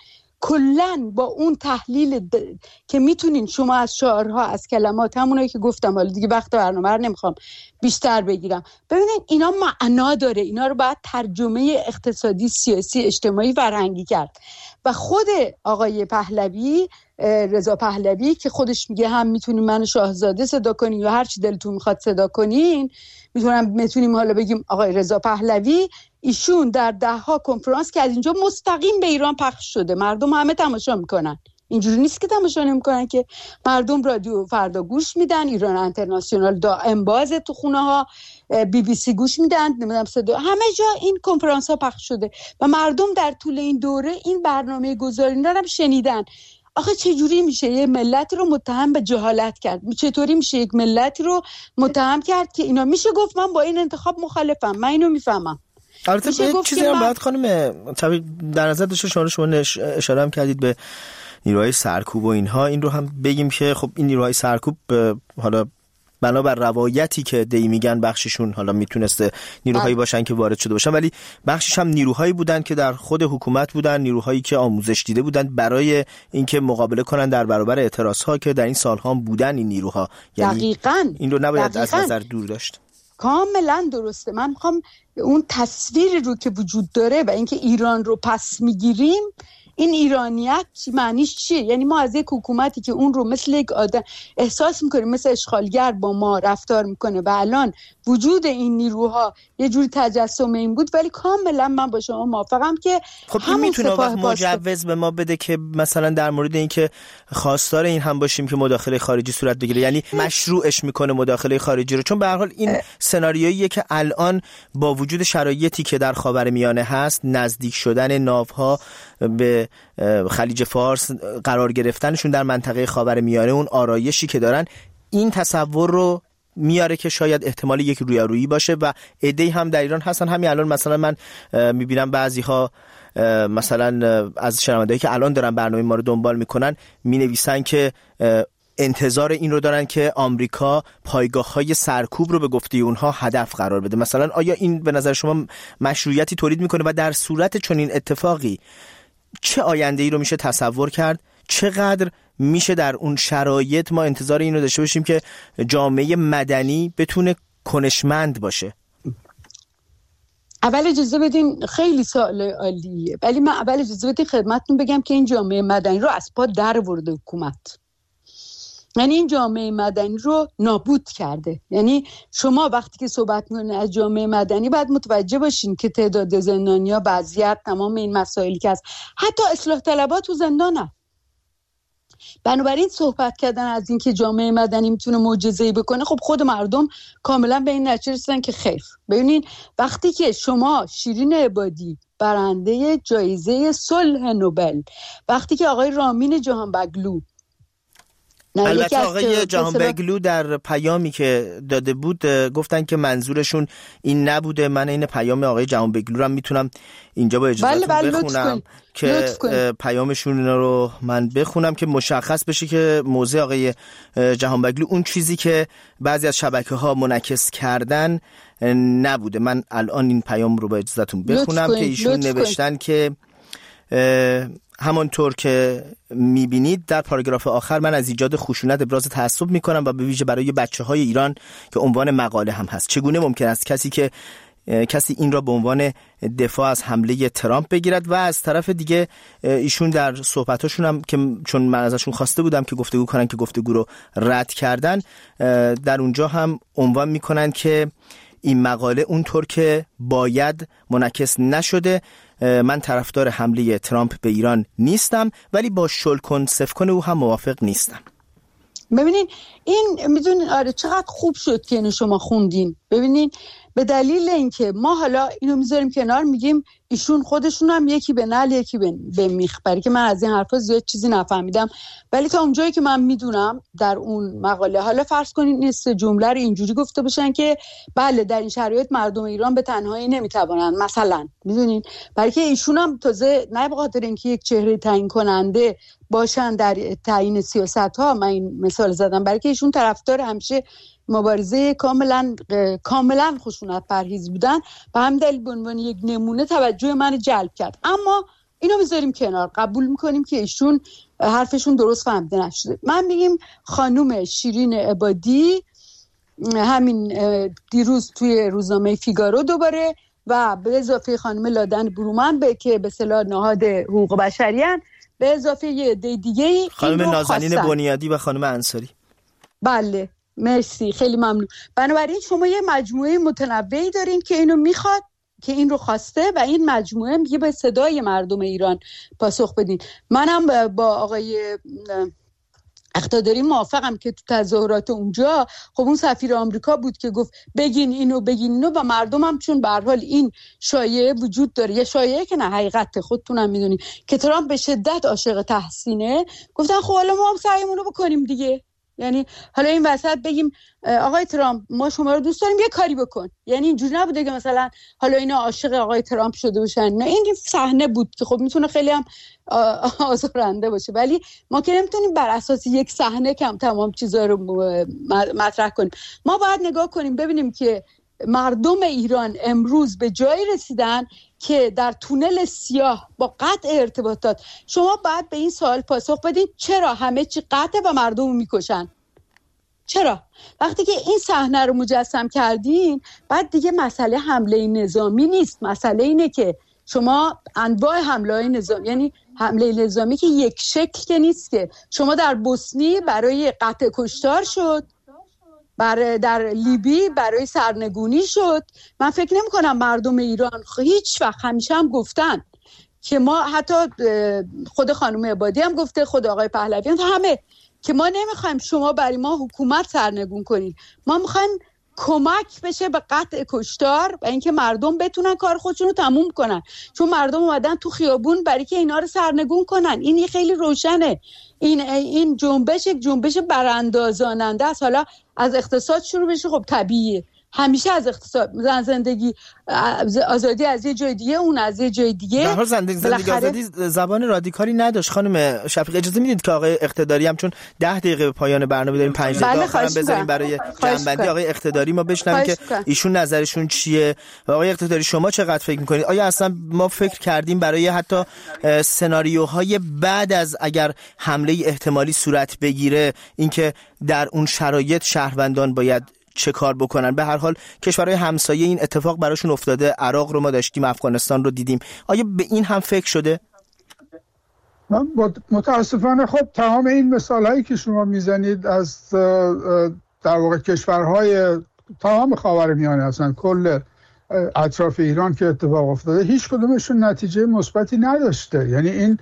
کلن با اون تحلیل که میتونین شما از شعارها، از کلمات، همونایی که گفتم، حالا دیگه وقت برنامه رو نمیخوام بیشتر بگیرم، ببینین اینا معنا داره، اینا رو باید ترجمه اقتصادی، سیاسی، اجتماعی، فرهنگی کرد. و خود آقای پهلوی، رضا پهلوی، که خودش میگه هم میتونیم منو شاهزاده صدا کنین یا هر چی دلتون میخواد صدا کنین، میتونیم حالا بگیم آقای رضا پهلوی، ایشون در 10 کنفرانس که از اینجا مستقیم به ایران پخش شده، مردم همه تماشا میکنن، اینجوری نیست که تماشا نمیکنن، که مردم رادیو فردا گوش میدن، ایران اینترنشنال دائم بازه تو خونه ها، BBC گوش میدن، نمیدونم صدا، همه جا این کنفرانس ها پخش شده و مردم در طول این دوره این برنامه گذاری رو هم شنیدن. آخه چجوری میشه یه ملت رو متهم به جهالت کرد؟ چطوری میشه یک ملت رو متهم کرد که اینا، میشه گفت من با این انتخاب مخالفم، من اینو میفهمم. البته چیزی هم باید خانم طبیعی در نظر داشته، شما اشاره هم کردید به نیروهای سرکوب و اینها، این رو هم بگیم که خب این نیروهای سرکوب حالا بنابر روایتی که دی میگن بخششون حالا میتونسته نیروهایی باشن که وارد شده باشن، ولی بخشش هم نیروهایی بودن که در خود حکومت بودن، نیروهایی که آموزش دیده بودن برای اینکه مقابله کنن در برابر اعتراضها که در این سالها بودن این نیروها. یعنی دقیقاً این رو نباید از نظر دور داشت. کاملا درسته. من میخوام اون تصویری رو که وجود داره و اینکه ایران رو پس میگیریم، این ایرانیت معنیش چیه؟ یعنی ما از یک حکومتی که اون رو مثل یک آدم احساس میکنیم مثل اشغالگر با ما رفتار میکنه و الان وجود این نیروها یه جوری تجسم این بود، ولی کاملا من با شما موافقم که خب این میتونه مجوز به ما بده که مثلا در مورد این که خواستار این هم باشیم که مداخله خارجی صورت بگیره، یعنی مشروعش میکنه مداخله خارجی رو، چون به هر حال این سناریویی که الان با وجود شرایطی که در خاورمیانه هست، نزدیک شدن ناوها به خلیج فارس، قرار گرفتنشون در منطقه خاورمیانه، اون آرایشی که دارن، این تصور رو میاره که شاید احتمال یک رویارویی باشه و عده‌ای هم در ایران هستن. همین الان مثلا من میبینم بعضی ها مثلا از شنوندهایی که الان دارن برنامه ما رو دنبال میکنن مینویسن که انتظار این رو دارن که آمریکا پایگاه‌های سرکوب رو به گفته اونها هدف قرار بده. مثلا آیا این به نظر شما مشروعیتی تولید میکنه و در صورت چنین اتفاقی چه آینده‌ای رو میشه تصور کرد؟ چقدر میشه در اون شرایط ما انتظار این رو داشته باشیم که جامعه مدنی بتونه کنشمند باشه؟ اول اجازه بدین، خیلی سوال عالیه، ولی من اول اجازه بدین خدمتتون بگم که این جامعه مدنی رو از پا در آورده حکومت. یعنی این جامعه مدنی رو نابود کرده. یعنی شما وقتی که صحبت می‌کنید از جامعه مدنی باید متوجه باشین که تعداد زندانی‌ها، وضعیت، تمام این مسائلی که هست، حتی اصلاح طلبات تو زندانن. بنابراین صحبت کردن از این که جامعه مدنی میتونه معجزه‌ای بکنه، خب خود مردم کاملا به این نتیجه رسیدن که خیر. ببینین وقتی که شما شیرین عبادی برنده جایزه صلح نوبل، وقتی که آقای رامین جهانبگلو، البته آقای جهانبگلو در پیامی که داده بود گفتن که منظورشون این نبوده. من این پیام آقای جهانبگلو رو میتونم اینجا با اجازهتون بخونم که پیامشون رو من بخونم که مشخص بشه که موضع آقای جهانبگلو اون چیزی که بعضی از شبکه‌ها منعکس کردن نبوده. من الان این پیام رو با اجازهتون بخونم که ایشون نوشتن که همانطور که میبینید در پاراگراف آخر من از ایجاد خشونت ابراز تعصب میکنم و به ویژه برای بچه‌های ایران که عنوان مقاله هم هست. چگونه ممکن است کسی این را به عنوان دفاع از حمله ترامپ بگیرد؟ و از طرف دیگه ایشون در صحبتاشون هم که چون من ازشون خواسته بودم که گفتگو کنن که گفتگو رو رد کردن، در اونجا هم عنوان میکنن که این مقاله اونطور که باید منعکس نشده. من طرفدار حمله ترامپ به ایران نیستم، ولی با شلکن سفکن او هم موافق نیستم. ببینین این میدونین آره چقدر خوب شد که اینو شما خوندین. ببینین به دلیل اینکه ما حالا اینو میذاریم کنار، میگیم ایشون خودشون هم یکی به نعل یکی به میخ، برای که من از این حرفا زیاد چیزی نفهمیدم، ولی تا اونجایی که من میدونم در اون مقاله، حالا فرض کنین این سه جمله رو اینجوری گفته باشن که بله در این شرایط مردم ایران به تنهایی نمیتوانند، مثلا میدونین، برای که ایشون هم تازه نه به خاطر اینکه یک چهره تعیین کننده باشن در تعیین سیاست‌ها، من این مثال زدم، برای که ایشون طرفدار همیشه مبارزه کاملا خشونت پرهیز بودن، به همین دلیل به عنوان یک نمونه توجه من جلب کرد. اما اینو بذاریم کنار، قبول میکنیم که ایشون حرفشون درست فهمیده نشده. من میگم خانم شیرین عبادی همین دیروز توی روزنامه فیگارو دوباره و به اضافه خانم لادن برومن که به اصطلاح نهاد حقوق بشریان، به اضافه یه عده دیگه خانم نازنین بنیادی و خانم انصاری. بله مرسی، خیلی ممنون. بنابراین شما یه مجموعه متنوعی دارین که اینو میخواد، که این رو خواسته، و این مجموعه میگه به صدای مردم ایران پاسخ بدین. منم با آقای اقتداری موافقم که تو تظاهرات اونجا خب اون سفیر آمریکا بود که گفت بگین اینو بگین اینو، و مردم هم چون به هر حال این شایعه وجود داره، یه شایعه که نه حقیقت خودتونم میدونین که ترامپ به شدت عاشق تحسینه، گفتن خب حالا ما هم سعیمون رو بکنیم دیگه. یعنی حالا این وسط بگیم آقای ترامپ ما شما رو دوست داریم یه کاری بکن، یعنی اینجوری نبوده که مثلا حالا اینا عاشق آقای ترامپ شده باشن، نه، این صحنه بود که خب میتونه خیلی هم آزارنده باشه، ولی ما که نمیتونیم بر اساس یک صحنه کم تمام چیزا رو مطرح کنیم. ما باید نگاه کنیم ببینیم که مردم ایران امروز به جایی رسیدن که در تونل سیاه با قطع ارتباطات شما باید به این سوال پاسخ بدید چرا همه چی قطعه و مردم رو میکشن؟ چرا؟ وقتی که این صحنه رو مجسم کردین، بعد دیگه مسئله حمله نظامی نیست، مسئله اینه که شما انواع حمله نظامی، یعنی حمله نظامی که یک شکل که نیست، که شما در بوسنی برای قطع کشتار شد، در لیبی برای سرنگونی شد. من فکر نمی کنم مردم ایران هیچ وقت، همیشه هم گفتن که ما، حتی خود خانم عبادی هم گفته، خود آقای پهلوی هم، همه، که ما نمیخوایم شما برای ما حکومت سرنگون کنید، ما میخوایم کمک بشه به قطع کشتار و اینکه مردم بتونن کار خودشون رو تموم کنن، چون مردم اومدن تو خیابون برای که اینا رو سرنگون کنن. این خیلی روشنه. این جنبش یک جنبش براندازاننده است. حالا از اقتصاد شروع بشه، خب طبیعیه، همیشه از اقتصاد، زندگی آزادی از یه جای دیگه، اون از یه جای دیگه. در حال زندگی آزادی زبان رادیکالی نداشت. خانم شفیق اجازه میدید که آقای اقتداری هم، چون 10 دقیقه به پایان برنامه داریم، 5 دقیقه آخرام بذاریم برای جنبندی آقای اقتداری، ما بشنویم که ایشون نظرشون چیه. آقای اقتداری شما چقدر فکر میکنید؟ آیا اصلا ما فکر کردیم برای حتی سناریوهای بعد از اگر حمله احتمالی صورت بگیره، اینکه در اون شرایط شهروندان باید چه کار بکنن؟ به هر حال کشورهای همسایه این اتفاق براشون افتاده، عراق رو ما داشتیم، افغانستان رو دیدیم. آیا به این هم فکر شده؟ متاسفانه خب تمام این مثالهایی که شما میزنید از در واقع کشورهای تمام خاورمیانه، اصلا کل اطراف ایران که اتفاق افتاده، هیچ کدومشون نتیجه مثبتی نداشته. یعنی این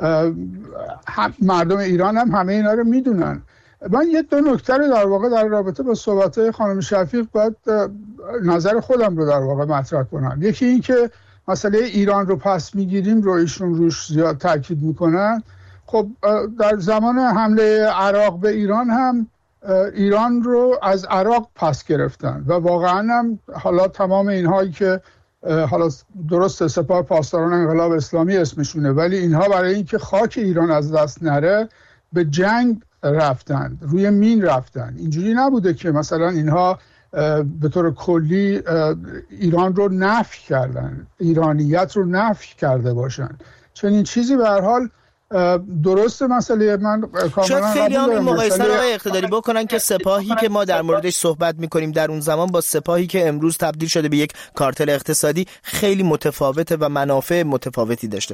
مردم ایران هم همه اینا رو میدونن. من یه دو نکته رو در واقع در رابطه با صحبت خانم شفیق باید نظر خودم رو در واقع مطرح کنم. یکی این که مسئله ایران رو پس میگیریم رو ایشون روش زیاد تاکید میکنن. خب در زمان حمله عراق به ایران هم ایران رو از عراق پس گرفتن و واقعا هم حالا تمام اینهایی که حالا درست سپاه پاسداران انقلاب اسلامی اسمشونه، ولی اینها برای اینکه خاک ایران از دست نره به جنگ رفتن، روی مین رفتن. اینجوری نبوده که مثلا اینها به طور کلی ایران رو نفی کردن، ایرانیت رو نفی کرده باشن. چنین چیزی به هر حال درسته. مسئله من کاملا شاید خیلی هم این مقایسه رو اقتداری بکنن که سپاهی که ما در موردش صحبت میکنیم در اون زمان با سپاهی که امروز تبدیل شده به یک کارتل اقتصادی خیلی متفاوته و منافع متفاوتی داشته.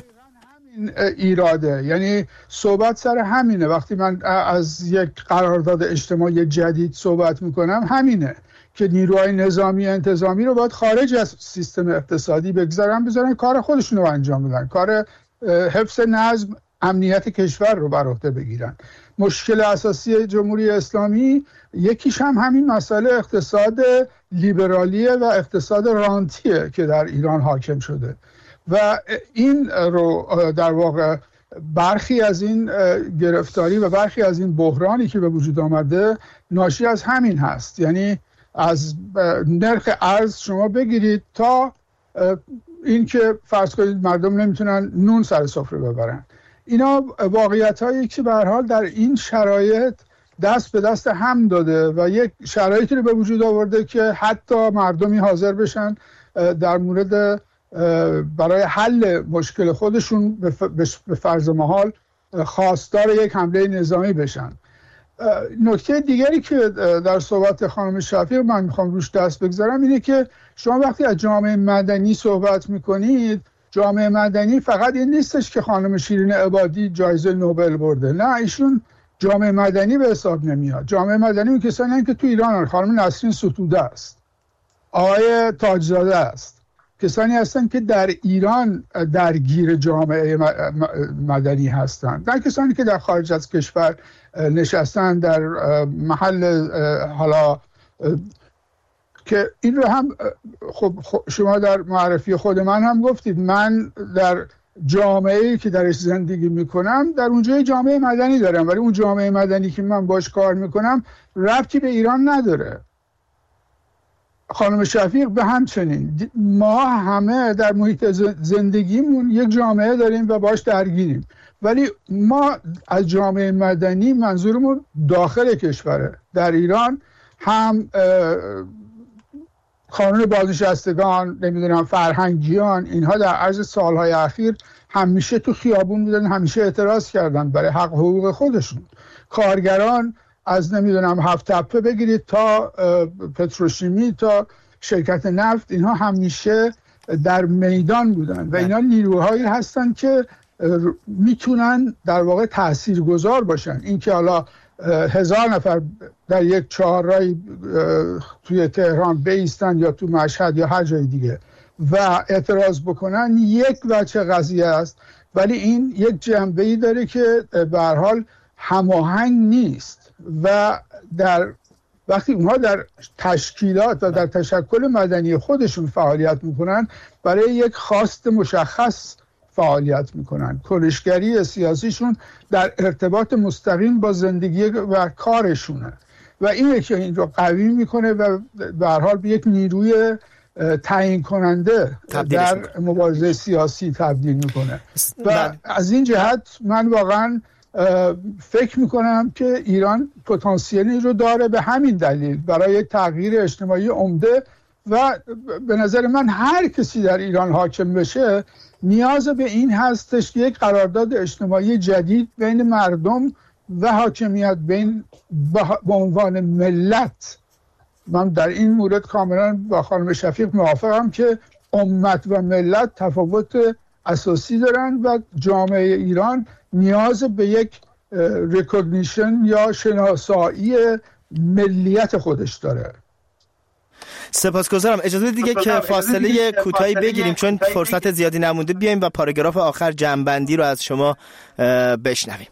ایراده، یعنی صحبت سر همینه. وقتی من از یک قرارداد اجتماعی جدید صحبت میکنم، همینه که نیروهای نظامی انتظامی رو باید خارج از سیستم اقتصادی بذارن کار خودشون رو انجام بدن، کار حفظ نظم، امنیت کشور رو بر عهده بگیرن. مشکل اساسی جمهوری اسلامی یکیش هم همین مسئله اقتصاد لیبرالیه و اقتصاد رانتیه که در ایران حاکم شده و این رو در واقع برخی از این گرفتاری و برخی از این بحرانی که به وجود آمده ناشی از همین هست. یعنی از نرخ ارز شما بگیرید تا این که فرض کنید مردم نمیتونن نون سر سفره ببرن. اینا واقعیت هایی که به هر حال در این شرایط دست به دست هم داده و یک شرایطی رو به وجود آورده که حتی مردمی حاضر بشن در مورد برای حل مشکل خودشون به فرض محال خواستار یک حمله نظامی بشن. نکته دیگری که در صحبت خانم شفیق من میخوام روش دست بگذارم اینه که شما وقتی از جامعه مدنی صحبت میکنید، جامعه مدنی فقط این نیستش که خانم شیرین عبادی جایزه نوبل برده، نه، ایشون جامعه مدنی به حساب نمیاد. جامعه مدنی اون کسانی هستند که تو ایران، خانم نسرین ستوده است، آقای تاجزاده است، کسانی هستند که در ایران درگیر جامعه مدنی هستند، نه کسانی که در خارج از کشور نشستن در محل حالا که این رو هم خب شما در معرفی خود من هم گفتید. من در جامعه‌ای که درش زندگی میکنم در اونجای جامعه مدنی دارم، ولی اون جامعه مدنی که من باش کار میکنم ربطی به ایران نداره. خانم شفیق به همچنین. ما همه در محیط زندگیمون یک جامعه داریم و باش درگیریم، ولی ما از جامعه مدنی منظورمون داخل کشوره. در ایران هم کانون بازنشستگان، نمیدونم فرهنگیان، اینها در عرض سالهای اخیر همیشه تو خیابون بودن، همیشه اعتراض کردن برای حق حقوق خودشون. کارگران از نمیدونم هفت تپه بگیرید تا پتروشیمی تا شرکت نفت، اینها همیشه در میدان بودن و اینا نیروهایی هستن که میتونن در واقع تاثیرگذار باشن. این که حالا 1000 نفر در یک چهارراهی توی تهران بیستن یا تو مشهد یا هر جای دیگه و اعتراض بکنن یک وجه قضیه است، ولی این یک جنبه‌ای داره که به هر حال هماهنگ نیست و وقتی اونها در تشکیلات و در تشکل مدنی خودشون فعالیت میکنن برای یک خواست مشخص فعالیت میکنن. کنشگری سیاسیشون در ارتباط مستقیم با زندگی و کارشونه و اینه که این رو قوی میکنه و به هر حال به یک نیروی تعیین کننده در مبارزه سیاسی تبدیل میکنه. و از این جهت من واقعا فکر میکنم که ایران پتانسیلی رو داره به همین دلیل برای تغییر اجتماعی عمده و به نظر من هر کسی در ایران حاکم بشه نیاز به این هستش که یک قرارداد اجتماعی جدید بین مردم و حاکمیت به عنوان ملت. من در این مورد کاملا با خانم شفیق موافقم که امت و ملت تفاوت اساسی دارن و جامعه ایران نیاز به یک ریکگنیشن یا شناسایی ملیت خودش داره. سپاسگزارم. اجازه دیگه که فاصله کوتاهی بگیریم چون فرصت زیادی نمونده، بیایم و پاراگراف آخر جمع‌بندی رو از شما بشنویم.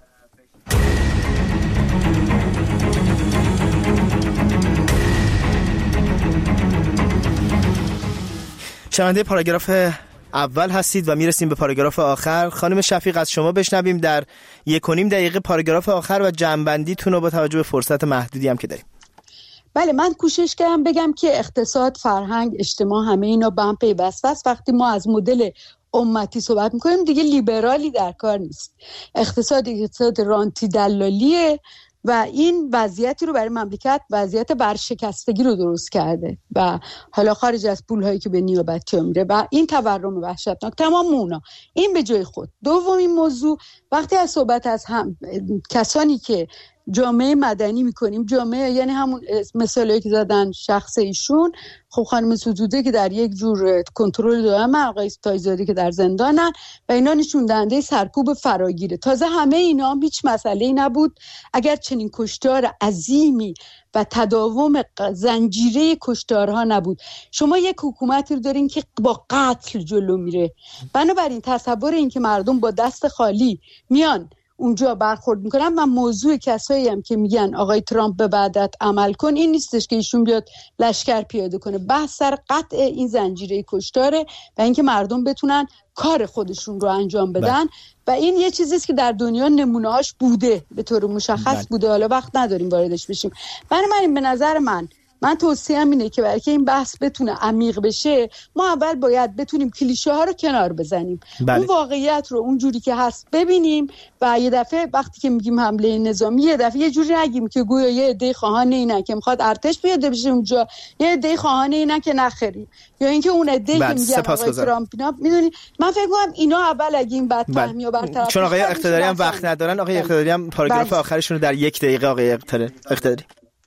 شنونده پاراگراف اول هستید و میرسیم به پاراگراف آخر. خانم شفیق از شما بشنویم در 1.5 دقیقه پاراگراف آخر و جمع‌بندیتون رو با توجه به فرصت محدودی هم که داریم. بله، من کوشش کردم بگم که اقتصاد، فرهنگ، اجتماع همه اینا به هم پیوسته است. وقتی ما از مدل امتی صحبت میکنیم دیگه لیبرالی در کار نیست. اقتصاد رانتی دلالیه و این وضعیتی رو برای مملکت وضعیت برشکستگی رو درست کرده و حالا خارج از پولهایی که به نیابتی میره و این تورم وحشتناک. تمام اونا این به جای خود. دومین موضوع، وقتی از صحبت از کسانی که جامعه مدنی میکنیم، جامعه یعنی همون مثالی که زدن شخص ایشون، خب خانم ستوده که در یک جور کنترل دائم، آقای تایزادی که در زندانن و اینا نشون دهنده سرکوب فراگیره. تازه همه اینا هیچ مسئله‌ای نبود اگر چنین کشتار عظیمی و تداوم زنجیره کشتارها نبود. شما یک حکومتی رو دارین که با قتل جلو میره. بنابراین تصور این که مردم با دست خالی میان اونجا برخورد میکنن و موضوع کسایی هم که میگن آقای ترامپ به وعدت عمل کن این نیستش که ایشون بیاد لشکر پیاده کنه. بحث سر قطع این زنجیره کشتاره و اینکه مردم بتونن کار خودشون رو انجام بدن و این یه چیزیست که در دنیا نمونه‌هاش بوده، به طور مشخص بوده. حالا وقت نداریم واردش بشیم. بنابراین به نظر من توصیه‌ام اینه که برای که این بحث بتونه عمیق بشه ما اول باید بتونیم کلیشه ها رو کنار بزنیم. اون واقعیت رو اون جوری که هست ببینیم و یه دفعه وقتی که میگیم حمله نظامی یه دفعه یه جوری نگیم که گویا یه عده خواهان اینن که میخواد ارتش پیاده بشه اونجا، یه عده خواهان اینن که نخریم، یا اینکه اون عده که میگن آقای ترامپ اینا. میدونید من فکر می‌کنم اینا اول اگه این بدفهمی رو برطرف، چون آقای اقتداری هم وقت ندارن، آقای اقتداری هم پاراگراف آخرشون رو در 1 دقیقه آقای اقتداری.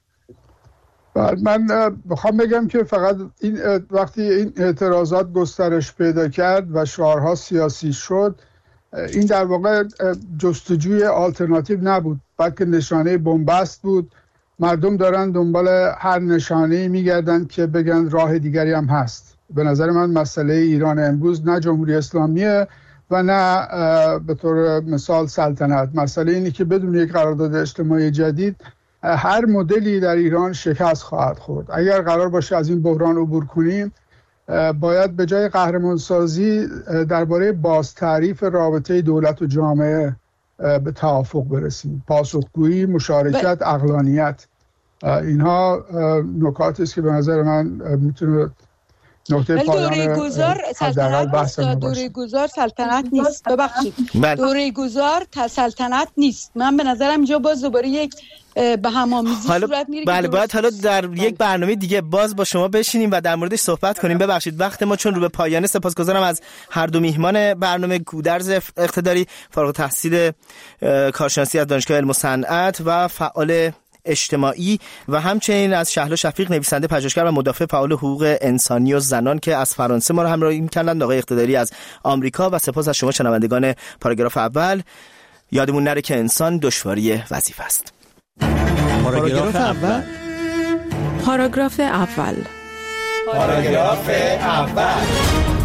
من بخوام بگم که فقط این وقتی این اعتراضات گسترش پیدا کرد و شعارها سیاسی شد، این در واقع جستجوی آلترناتیو نبود بلکه نشانه بنبست بود. مردم دارن دنبال هر نشانه‌ای میگردن که بگن راه دیگری هم هست. به نظر من مسئله ایران امروز نه جمهوری اسلامیه و نه به طور مثال سلطنت. مسئله اینه که بدون یک قرارداد اجتماعی جدید هر مدلی در ایران شکست خواهد خورد. اگر قرار باشه از این بحران عبور کنیم باید به جای قهرمانسازی درباره بازتعریف رابطه دولت و جامعه به توافق برسیم. پاسخگویی، مشارکت، عقلانیت، اینها نکاتی است که به نظر من میتونه نقطه پایان دوره گذار سلطنت نیست. ببخشید، دوره گذار سلطنت نیست. من به نظرم اینجا باز دوباره یک به همامیزی صورت میره. بله، باید حالا در یک برنامه دیگه باز با شما بشینیم و در موردش صحبت کنیم. ببخشید وقت ما چون رو به پایانه. سپاسگزارم از هر دو میهمان برنامه، گودرز اقتداری فارغ التحصیل کارشناسی از دانشگاه علم و صنعت و فعال اجتماعی و همچنین از شهلا شفیق نویسنده، پژوهشگر و مدافع فعال حقوق انسانی و زنان که از فرانسه ما رو همراهی می‌کردند، آقای اقتداری از آمریکا و سپاس از شما شنوندگان پاراگراف اول. یادمون نره که انسان دشواری وظیفه است. پاراگراف اول. پاراگراف اول.